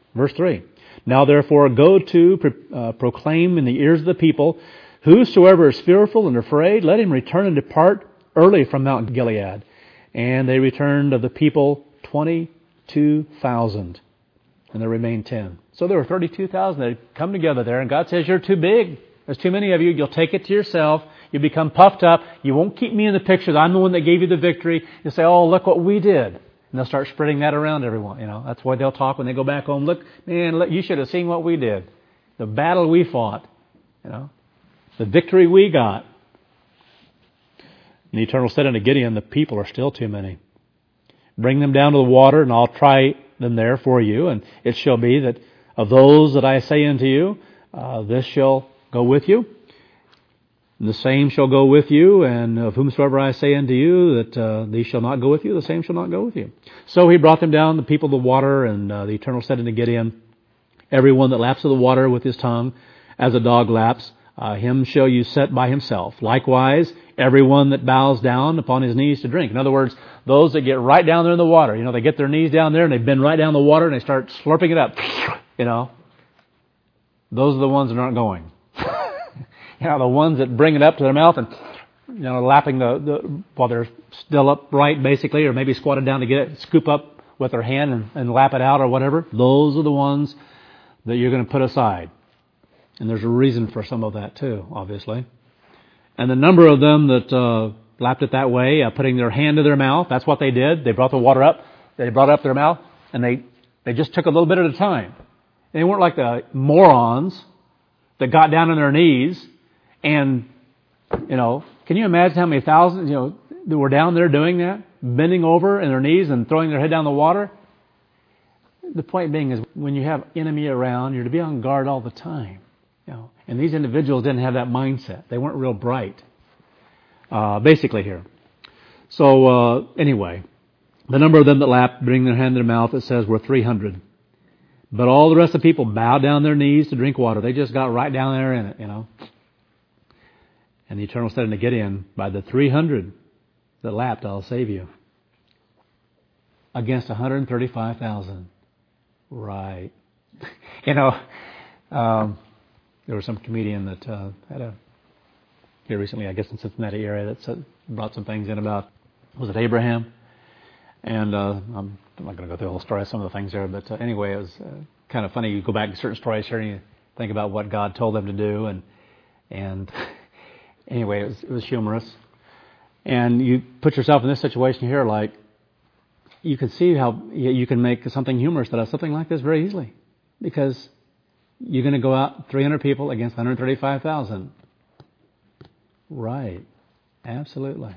Verse 3. Now therefore go to proclaim in the ears of the people, whosoever is fearful and afraid, let him return and depart early from Mount Gilead. And they returned of the people 22,000. And there remained 10. So there were 32,000 that had come together there. And God says, you're too big. There's too many of you. You'll take it to yourself. You become puffed up. You won't keep me in the picture. I'm the one that gave you the victory. You say, oh, look what we did. And they'll start spreading that around everyone. That's why they'll talk when they go back home. Look, man, you should have seen what we did. The battle we fought. The victory we got. And the Eternal said unto Gideon, the people are still too many. Bring them down to the water, and I'll try them there for you. And it shall be that of those that I say unto you, this shall go with you. And the same shall go with you. And of whomsoever I say unto you that these shall not go with you, the same shall not go with you. So he brought them down, the people, to the water. And the Eternal said unto Gideon, every one that laps of the water with his tongue, as a dog laps, him shall you set by himself. Likewise, everyone that bows down upon his knees to drink. In other words, those that get right down there in the water. They get their knees down there and they bend right down the water and they start slurping it up. Those are the ones that aren't going. The ones that bring it up to their mouth and, lapping while they're still upright basically, or maybe squatted down to get it, scoop up with their hand and lap it out or whatever. Those are the ones that you're going to put aside. And there's a reason for some of that too, obviously. And the number of them that lapped it that way, putting their hand to their mouth, that's what they did. They brought the water up, they brought it up their mouth, and they just took a little bit at a time. They weren't like the morons that got down on their knees and, can you imagine how many thousands, that were down there doing that? Bending over in their knees and throwing their head down the water? The point being is when you have enemy around, you're to be on guard all the time. And these individuals didn't have that mindset. They weren't real bright, basically here. So anyway, the number of them that lapped, bring their hand to their mouth, it says, were 300. But all the rest of the people bowed down their knees to drink water. They just got right down there in it, And the Eternal said unto Gideon, by the 300 that lapped, I'll save you. Against 135,000. Right. There was some comedian that had here recently, I guess in Cincinnati area, that brought some things in about, was it Abraham? And I'm not going to go through the whole story of some of the things there, but anyway, it was kind of funny. You go back to certain stories here and you think about what God told them to do, and anyway, it was humorous. And you put yourself in this situation here, like, you can see how you can make something humorous out of something like this very easily. Because you're going to go out 300 people against 135,000. Right. Absolutely.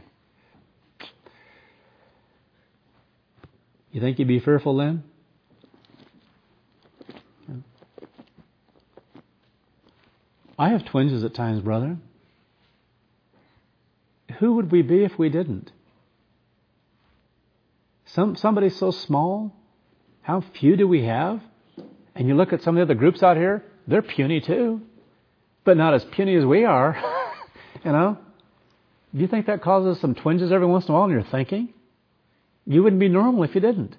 You think you'd be fearful then? I have twinges at times, brother. Who would we be if we didn't? Somebody so small? How few do we have? And you look at some of the other groups out here, they're puny too. But not as puny as we are. Do you think that causes some twinges every once in a while in your thinking? You wouldn't be normal if you didn't.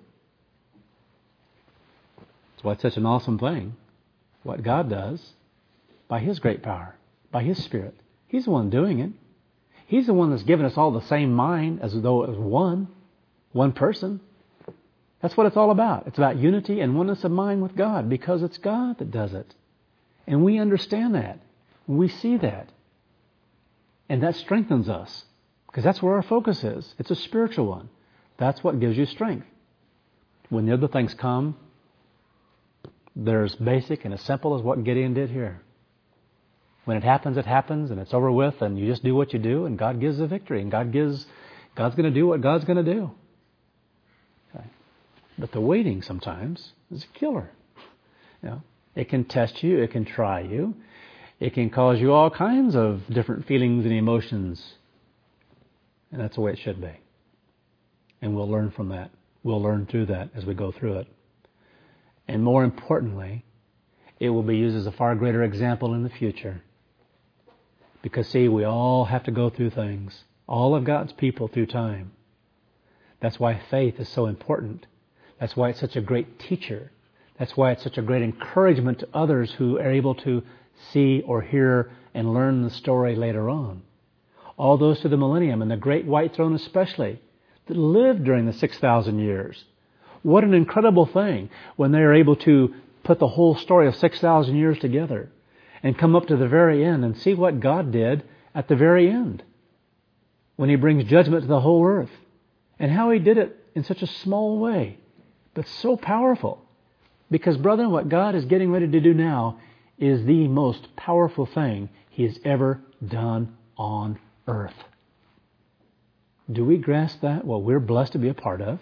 That's why it's such an awesome thing. What God does by His great power, by His Spirit. He's the one doing it. He's the one that's given us all the same mind as though it was one person. That's what it's all about. It's about unity and oneness of mind with God because it's God that does it. And we understand that. We see that. And that strengthens us because that's where our focus is. It's a spiritual one. That's what gives you strength. When the other things come, they're as basic and as simple as what Gideon did here. When it happens, and it's over with, and you just do what you do, and God gives the victory, and God's going to do what God's going to do. Okay. But the waiting sometimes is a killer. It can test you, it can try you, it can cause you all kinds of different feelings and emotions. And that's the way it should be. And we'll learn from that. We'll learn through that as we go through it. And more importantly, it will be used as a far greater example in the future. Because see, we all have to go through things. All of God's people through time. That's why faith is so important. That's why it's such a great teacher. That's why it's such a great encouragement to others who are able to see or hear and learn the story later on. All those through the millennium and the great white throne especially, that lived during the 6,000 years. What an incredible thing when they are able to put the whole story of 6,000 years together and come up to the very end and see what God did at the very end when He brings judgment to the whole earth, and how He did it in such a small way, but so powerful. Because, brethren, what God is getting ready to do now is the most powerful thing He has ever done on earth. Do we grasp that? What we're blessed to be a part of?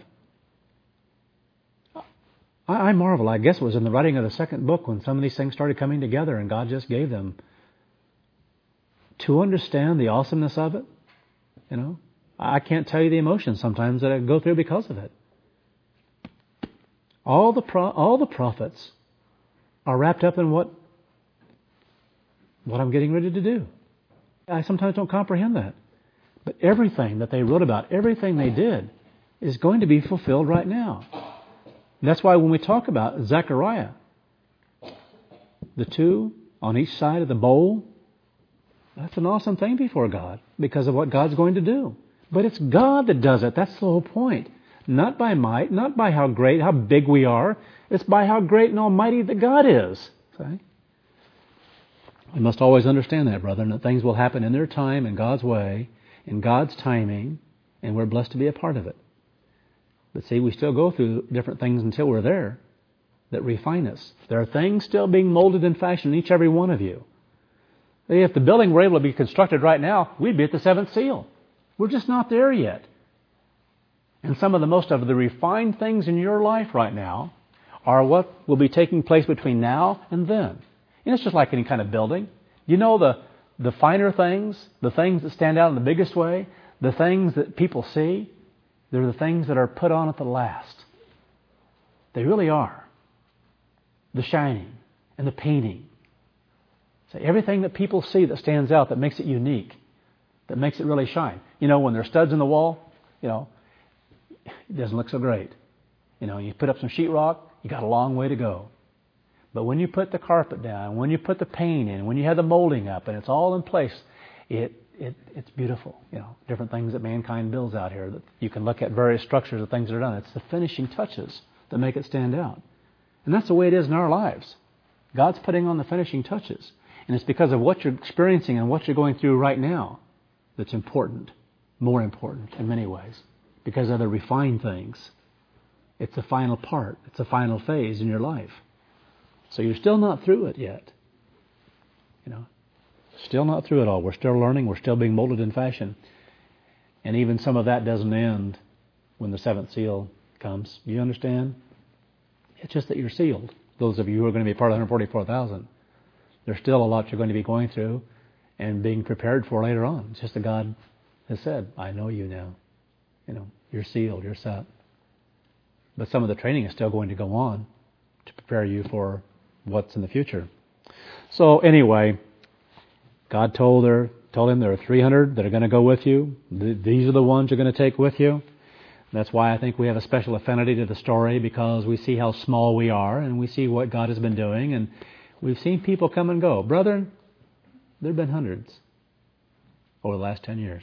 I marvel. I guess it was in the writing of the second book when some of these things started coming together and God just gave them. To understand the awesomeness of it, I can't tell you the emotions sometimes that I go through because of it. All the prophets are wrapped up in what I'm getting ready to do. I sometimes don't comprehend that. But everything that they wrote about, everything they did, is going to be fulfilled right now. And that's why when we talk about Zechariah, the two on each side of the bowl, that's an awesome thing before God because of what God's going to do. But it's God that does it. That's the whole point. Not by might, not by how great, how big we are. It's by how great and almighty that God is. See? We must always understand that, brethren, that things will happen in their time, in God's way, in God's timing, and we're blessed to be a part of it. But see, we still go through different things until we're there that refine us. There are things still being molded and fashioned in each every one of you. If the building were able to be constructed right now, we'd be at the seventh seal. We're just not there yet. And some of the refined things in your life right now are what will be taking place between now and then. And it's just like any kind of building. You know the finer things, the things that stand out in the biggest way, the things that people see, they're the things that are put on at the last. They really are. The shining and the painting. So everything that people see that stands out, that makes it unique, that makes it really shine. When there's studs in the wall, it doesn't look so great. You put up some sheetrock, you got a long way to go. But when you put the carpet down, when you put the paint in, when you have the molding up and it's all in place, it's beautiful. Different things that mankind builds out here that you can look at various structures of things that are done. It's the finishing touches that make it stand out. And that's the way it is in our lives. God's putting on the finishing touches. And it's because of what you're experiencing and what you're going through right now that's important, more important in many ways, because of the refined things. It's the final part. It's the final phase in your life. So you're still not through it yet. Still not through it all. We're still learning. We're still being molded in fashion. And even some of that doesn't end when the seventh seal comes. You understand? It's just that you're sealed. Those of you who are going to be part of 144,000. There's still a lot you're going to be going through and being prepared for later on. It's just that God has said, I know you now. You're sealed, you're set. But some of the training is still going to go on to prepare you for what's in the future. So anyway, God told him there are 300 that are going to go with you. These are the ones you're going to take with you. That's why I think we have a special affinity to the story, because we see how small we are and we see what God has been doing, and we've seen people come and go. Brethren, there have been hundreds over the last 10 years.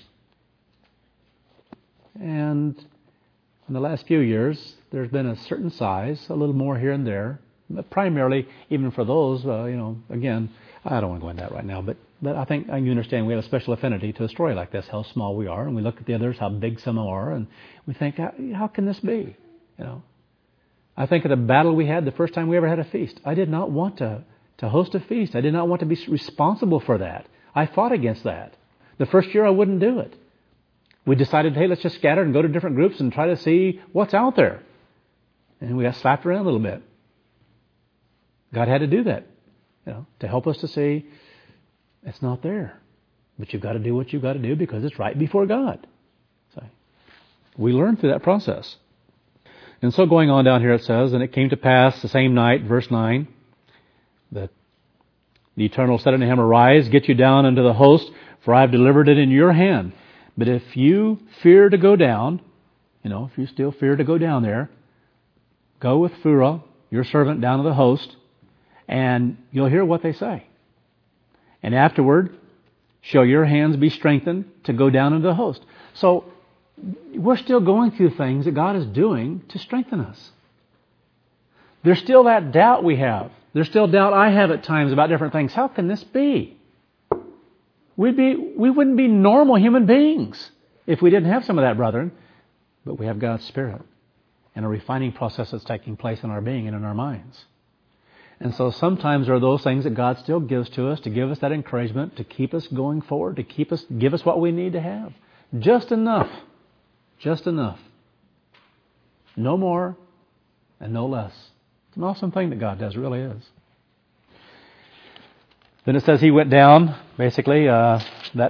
And in the last few years, there's been a certain size, a little more here and there. But primarily, even for those, again, I don't want to go into that right now, but I think you understand we have a special affinity to a story like this, how small we are, and we look at the others, how big some are, and we think, how can this be? I think of the battle we had the first time we ever had a feast. I did not want to host a feast. I did not want to be responsible for that. I fought against that. The first year I wouldn't do it. We decided, hey, let's just scatter and go to different groups and try to see what's out there. And we got slapped around a little bit. God had to do that, to help us to see it's not there. But you've got to do what you've got to do because it's right before God. So we learned through that process. And so going on down here it says, and it came to pass the same night, verse 9, that the Eternal said unto him, Arise, get you down unto the host, for I have delivered it in your hand. But if you fear to go down, if you still fear to go down there, go with Phurah your servant down to the host, and you'll hear what they say. And afterward, shall your hands be strengthened to go down into the host. So we're still going through things that God is doing to strengthen us. There's still that doubt we have. There's still doubt I have at times about different things. How can this be? We wouldn't be normal human beings if we didn't have some of that, brethren. But we have God's Spirit and a refining process that's taking place in our being and in our minds. And so sometimes there are those things that God still gives to us to give us that encouragement, to keep us going forward, to give us what we need to have. Just enough. Just enough. No more and no less. It's an awesome thing that God does, it really is. Then it says he went down, basically, it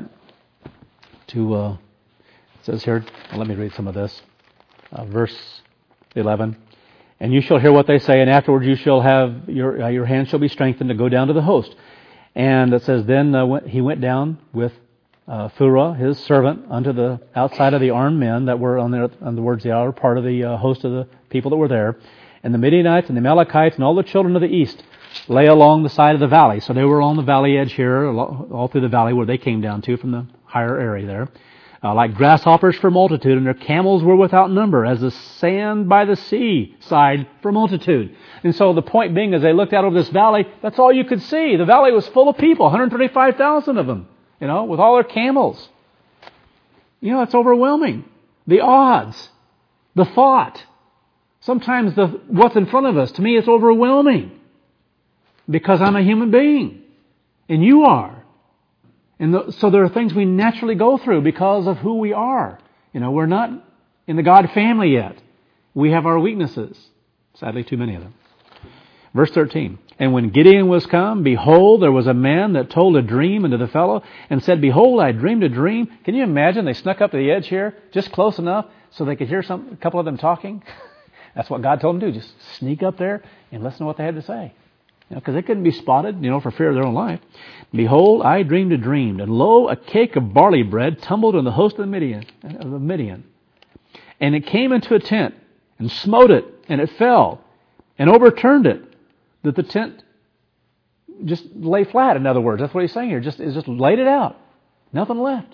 says here, let me read some of this. Verse 11. And you shall hear what they say, and afterwards you shall have, your hand shall be strengthened to go down to the host. And it says, then he went down with Phurah, his servant, unto the outside of the armed men that were on the words, the outer part of the host of the people that were there. And the Midianites and the Amalekites and all the children of the east lay along the side of the valley. So they were on the valley edge here, all through the valley where they came down to from the higher area there. Like grasshoppers for multitude, and their camels were without number, as the sand by the sea side for multitude. And so the point being, as they looked out over this valley, that's all you could see. The valley was full of people, 135,000 of them, with all their camels. It's overwhelming. The odds, the thought, sometimes what's in front of us, to me it's overwhelming. Because I'm a human being, and you are. And so there are things we naturally go through because of who we are. We're not in the God family yet. We have our weaknesses. Sadly, too many of them. Verse 13. And when Gideon was come, behold, there was a man that told a dream unto the fellow, and said, behold, I dreamed a dream. Can you imagine? They snuck up to the edge here, just close enough so they could hear a couple of them talking. That's what God told them to do. Just sneak up there and listen to what they had to say. Because they couldn't be spotted, for fear of their own life. Behold, I dreamed a dream, and lo, a cake of barley bread tumbled on the host of Midian. And it came into a tent, and smote it, and it fell, and overturned it, that the tent just lay flat. In other words, that's what he's saying here. Just laid it out. Nothing left.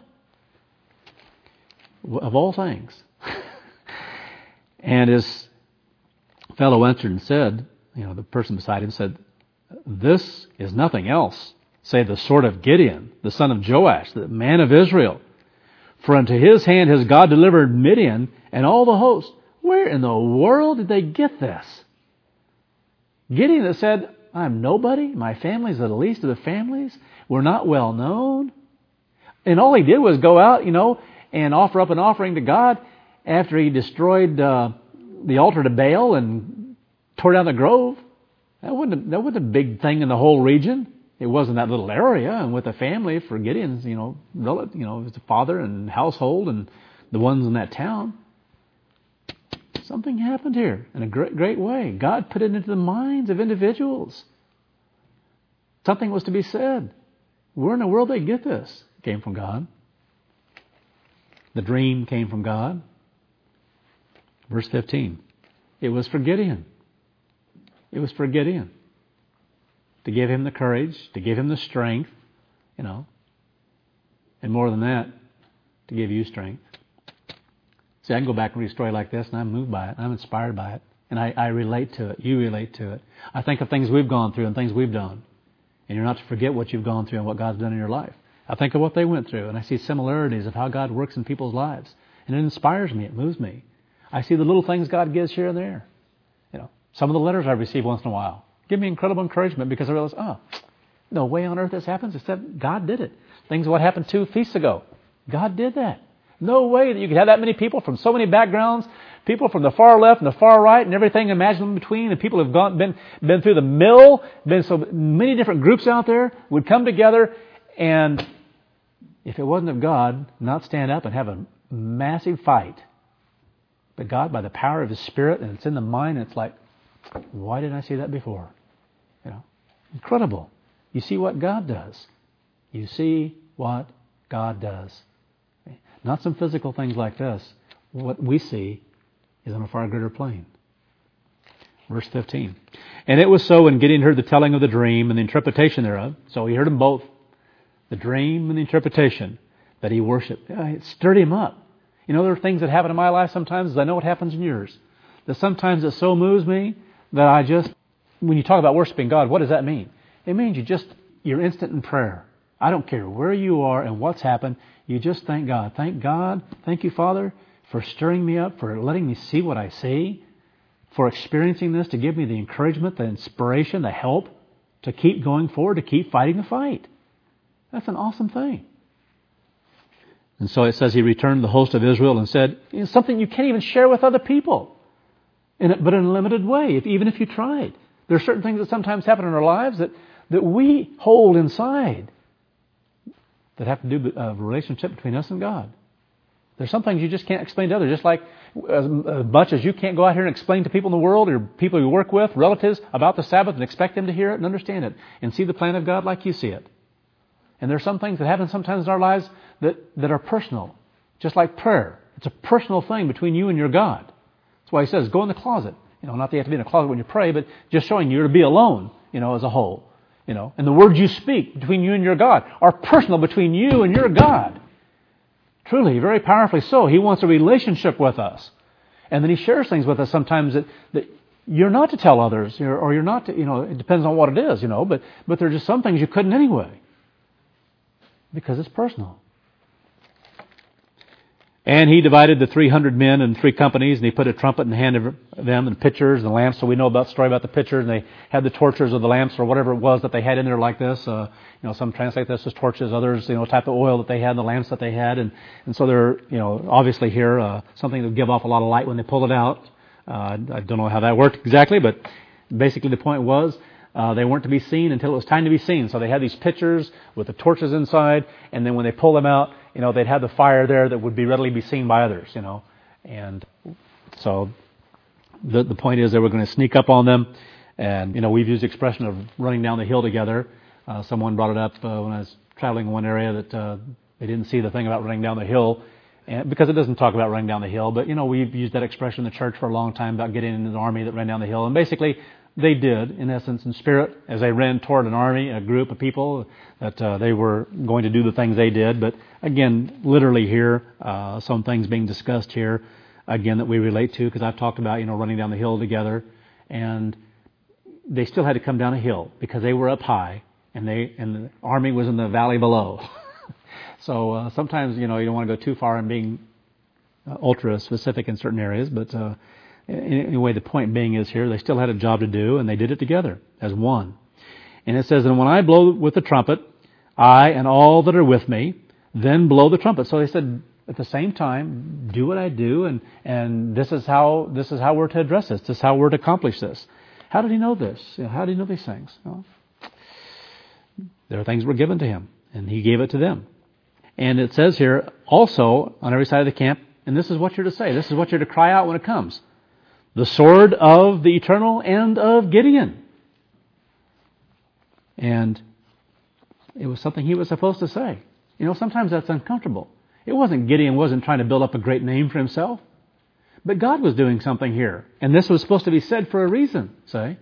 Of all things. And his fellow answered and said, the person beside him said, this is nothing else, save the sword of Gideon, the son of Joash, the man of Israel. For unto his hand has God delivered Midian and all the host. Where in the world did they get this? Gideon that said, I'm nobody, my family's the least of the families, we're not well known. And all he did was go out, and offer up an offering to God after he destroyed the altar to Baal and tore down the grove. That wasn't a big thing in the whole region. It wasn't that little area. And with a family for Gideon's, his father and household and the ones in that town. Something happened here in a great, great way. God put it into the minds of individuals. Something was to be said. Where in the world did they get this? It came from God. The dream came from God. Verse 15. It was for Gideon. It was for Gideon. To give him the courage, to give him the strength, and more than that, to give you strength. See, I can go back and read a story like this, and I'm moved by it, and I'm inspired by it, and I relate to it. You relate to it. I think of things we've gone through and things we've done, and you're not to forget what you've gone through and what God's done in your life. I think of what they went through, and I see similarities of how God works in people's lives, and it inspires me, it moves me. I see the little things God gives here and there. Some of the letters I receive once in a while give me incredible encouragement because I realize, no way on earth this happens except God did it. Things what happened 2 feasts ago. God did that. No way that you could have that many people from so many backgrounds, people from the far left and the far right and everything imaginable in between, and people who have been through the mill, been so many different groups out there, would come together and, if it wasn't of God, not stand up and have a massive fight. But God, by the power of His Spirit, and it's in the mind, it's like, why didn't I see that before? Incredible. You see what God does. You see what God does. Not some physical things like this. What we see is on a far greater plane. Verse 15. And it was so when Gideon heard the telling of the dream and the interpretation thereof, so he heard them both, the dream and the interpretation, that he worshiped. It stirred him up. You know, there are things that happen in my life sometimes, as I know what happens in yours, that sometimes it so moves me that I just, when you talk about worshiping God, what does that mean? It means you're instant in prayer. I don't care where you are and what's happened, you just thank God. Thank God, thank you, Father, for stirring me up, for letting me see what I see, for experiencing this, to give me the encouragement, the inspiration, the help to keep going forward, to keep fighting the fight. That's an awesome thing. And so it says he returned to the host of Israel and said, it's something you can't even share with other people, but in a limited way, even if you tried. There are certain things that sometimes happen in our lives that we hold inside that have to do with a relationship between us and God. There's some things you just can't explain to others, just like as much as you can't go out here and explain to people in the world or people you work with, relatives, about the Sabbath and expect them to hear it and understand it and see the plan of God like you see it. And there are some things that happen sometimes in our lives that are personal, just like prayer. It's a personal thing between you and your God. That's why he says, go in the closet. You know, not that you have to be in a closet when you pray, but just showing you're to be alone, you know, as a whole. You know, and the words you speak between you and your God are personal between you and your God. Truly, very powerfully so. He wants a relationship with us. And then he shares things with us sometimes that you're not to tell others, or you're not to, you know, it depends on what it is, you know, but there are just some things you couldn't anyway. Because it's personal. And he divided the 300 men in 3 companies, and he put a trumpet in the hand of them, and pitchers and lamps. So we know about the story about the pitchers, and they had the torches of the lamps or whatever it was that they had in there like this. You know, some translate this as torches, others, you know, type of oil that they had, the lamps that they had. And so they're, you know, obviously here, something that would give off a lot of light when they pull it out. I don't know how that worked exactly, but basically the point was, they weren't to be seen until it was time to be seen. So they had these pitchers with the torches inside, and then when they pull them out, you know, they'd have the fire there that would be readily be seen by others, you know. And so the point is they were going to sneak up on them. And, you know, we've used the expression of running down the hill together. Someone brought it up when I was traveling in one area that they didn't see the thing about running down the hill, and because it doesn't talk about running down the hill. But, you know, we've used that expression in the church for a long time about getting into the army that ran down the hill. And basically, they did, in essence, in spirit, as they ran toward an army, a group of people, that they were going to do the things they did. But again, literally here, some things being discussed here, again, that we relate to, because I've talked about, you know, running down the hill together. And they still had to come down a hill because they were up high, and the army was in the valley below. So sometimes, you know, you don't want to go too far in being ultra specific in certain areas, but anyway, the point being is here, they still had a job to do, and they did it together as one. And it says, and when I blow with the trumpet, I and all that are with me, then blow the trumpet. So they said, at the same time, do what I do, and this is how we're to address this. This is how we're to accomplish this. How did he know this? You know, how did he know these things? Well, there are things were given to him, and he gave it to them. And it says here, also, on every side of the camp, and this is what you're to say. This is what you're to cry out when it comes. The sword of the eternal and of Gideon. And it was something he was supposed to say. You know, sometimes that's uncomfortable. Gideon wasn't trying to build up a great name for himself. But God was doing something here. And this was supposed to be said for a reason, say.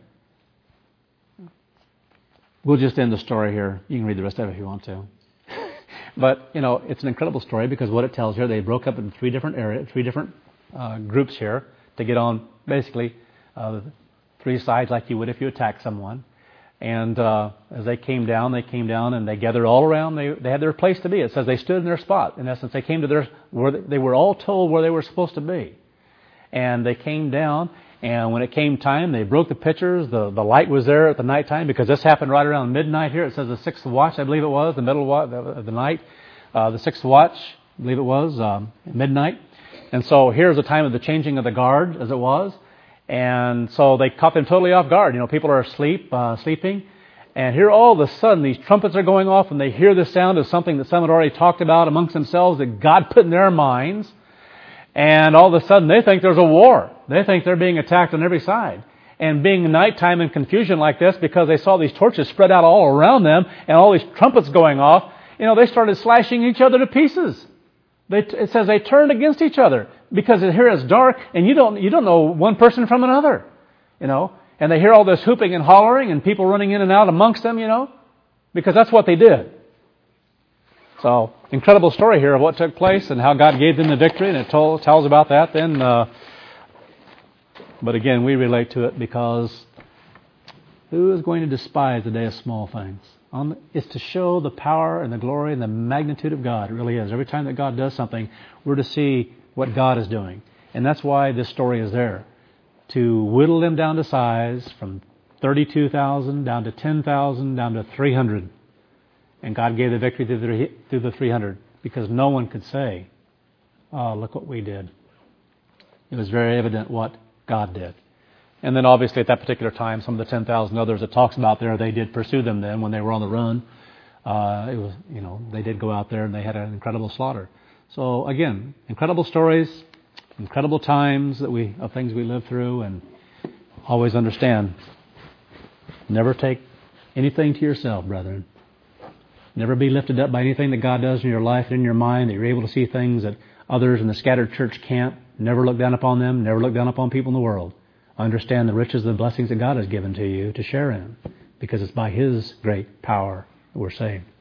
We'll just end the story here. You can read the rest of it if you want to. But, you know, it's an incredible story because what it tells here, they broke up into 3 different areas, 3 different groups here to get on, basically, 3 sides like you would if you attack someone. And as they came down and they gathered all around. They had their place to be. It says they stood in their spot. In essence, they came to where they were all told where they were supposed to be. And they came down, and when it came time, they broke the pitchers. The light was there at the nighttime because this happened right around midnight here. It says the 6th watch, I believe it was, the middle of the night. The 6th watch, I believe it was, midnight. And so here's the time of the changing of the guard, as it was. And so they caught them totally off guard. You know, people are asleep, sleeping. And here all of a sudden these trumpets are going off, and they hear the sound of something that some had already talked about amongst themselves that God put in their minds. And all of a sudden they think there's a war. They think they're being attacked on every side. And being nighttime and confusion like this, because they saw these torches spread out all around them and all these trumpets going off, you know, they started slashing each other to pieces. It says they turned against each other because here it's dark and you don't know one person from another. and they hear all this hooping and hollering and people running in and out amongst them, because that's what they did. So, incredible story here of what took place and how God gave them the victory, and it tells about that then. But again, we relate to it because who is going to despise the day of small things? It's to show the power and the glory and the magnitude of God. It really is. Every time that God does something, we're to see what God is doing. And that's why this story is there. To whittle them down to size from 32,000 down to 10,000 down to 300. And God gave the victory through the 300 because no one could say, oh, look what we did. It was very evident what God did. And then obviously at that particular time, some of the 10,000 others it talks about there, they did pursue them then when they were on the run. It was, they did go out there and they had an incredible slaughter. So again, incredible stories, incredible times of things we lived through, and always understand, never take anything to yourself, brethren. Never be lifted up by anything that God does in your life and in your mind, that you're able to see things that others in the scattered church can't. Never look down upon them. Never look down upon people in the world. Understand the riches and the blessings that God has given to you to share in, because it's by His great power that we're saved.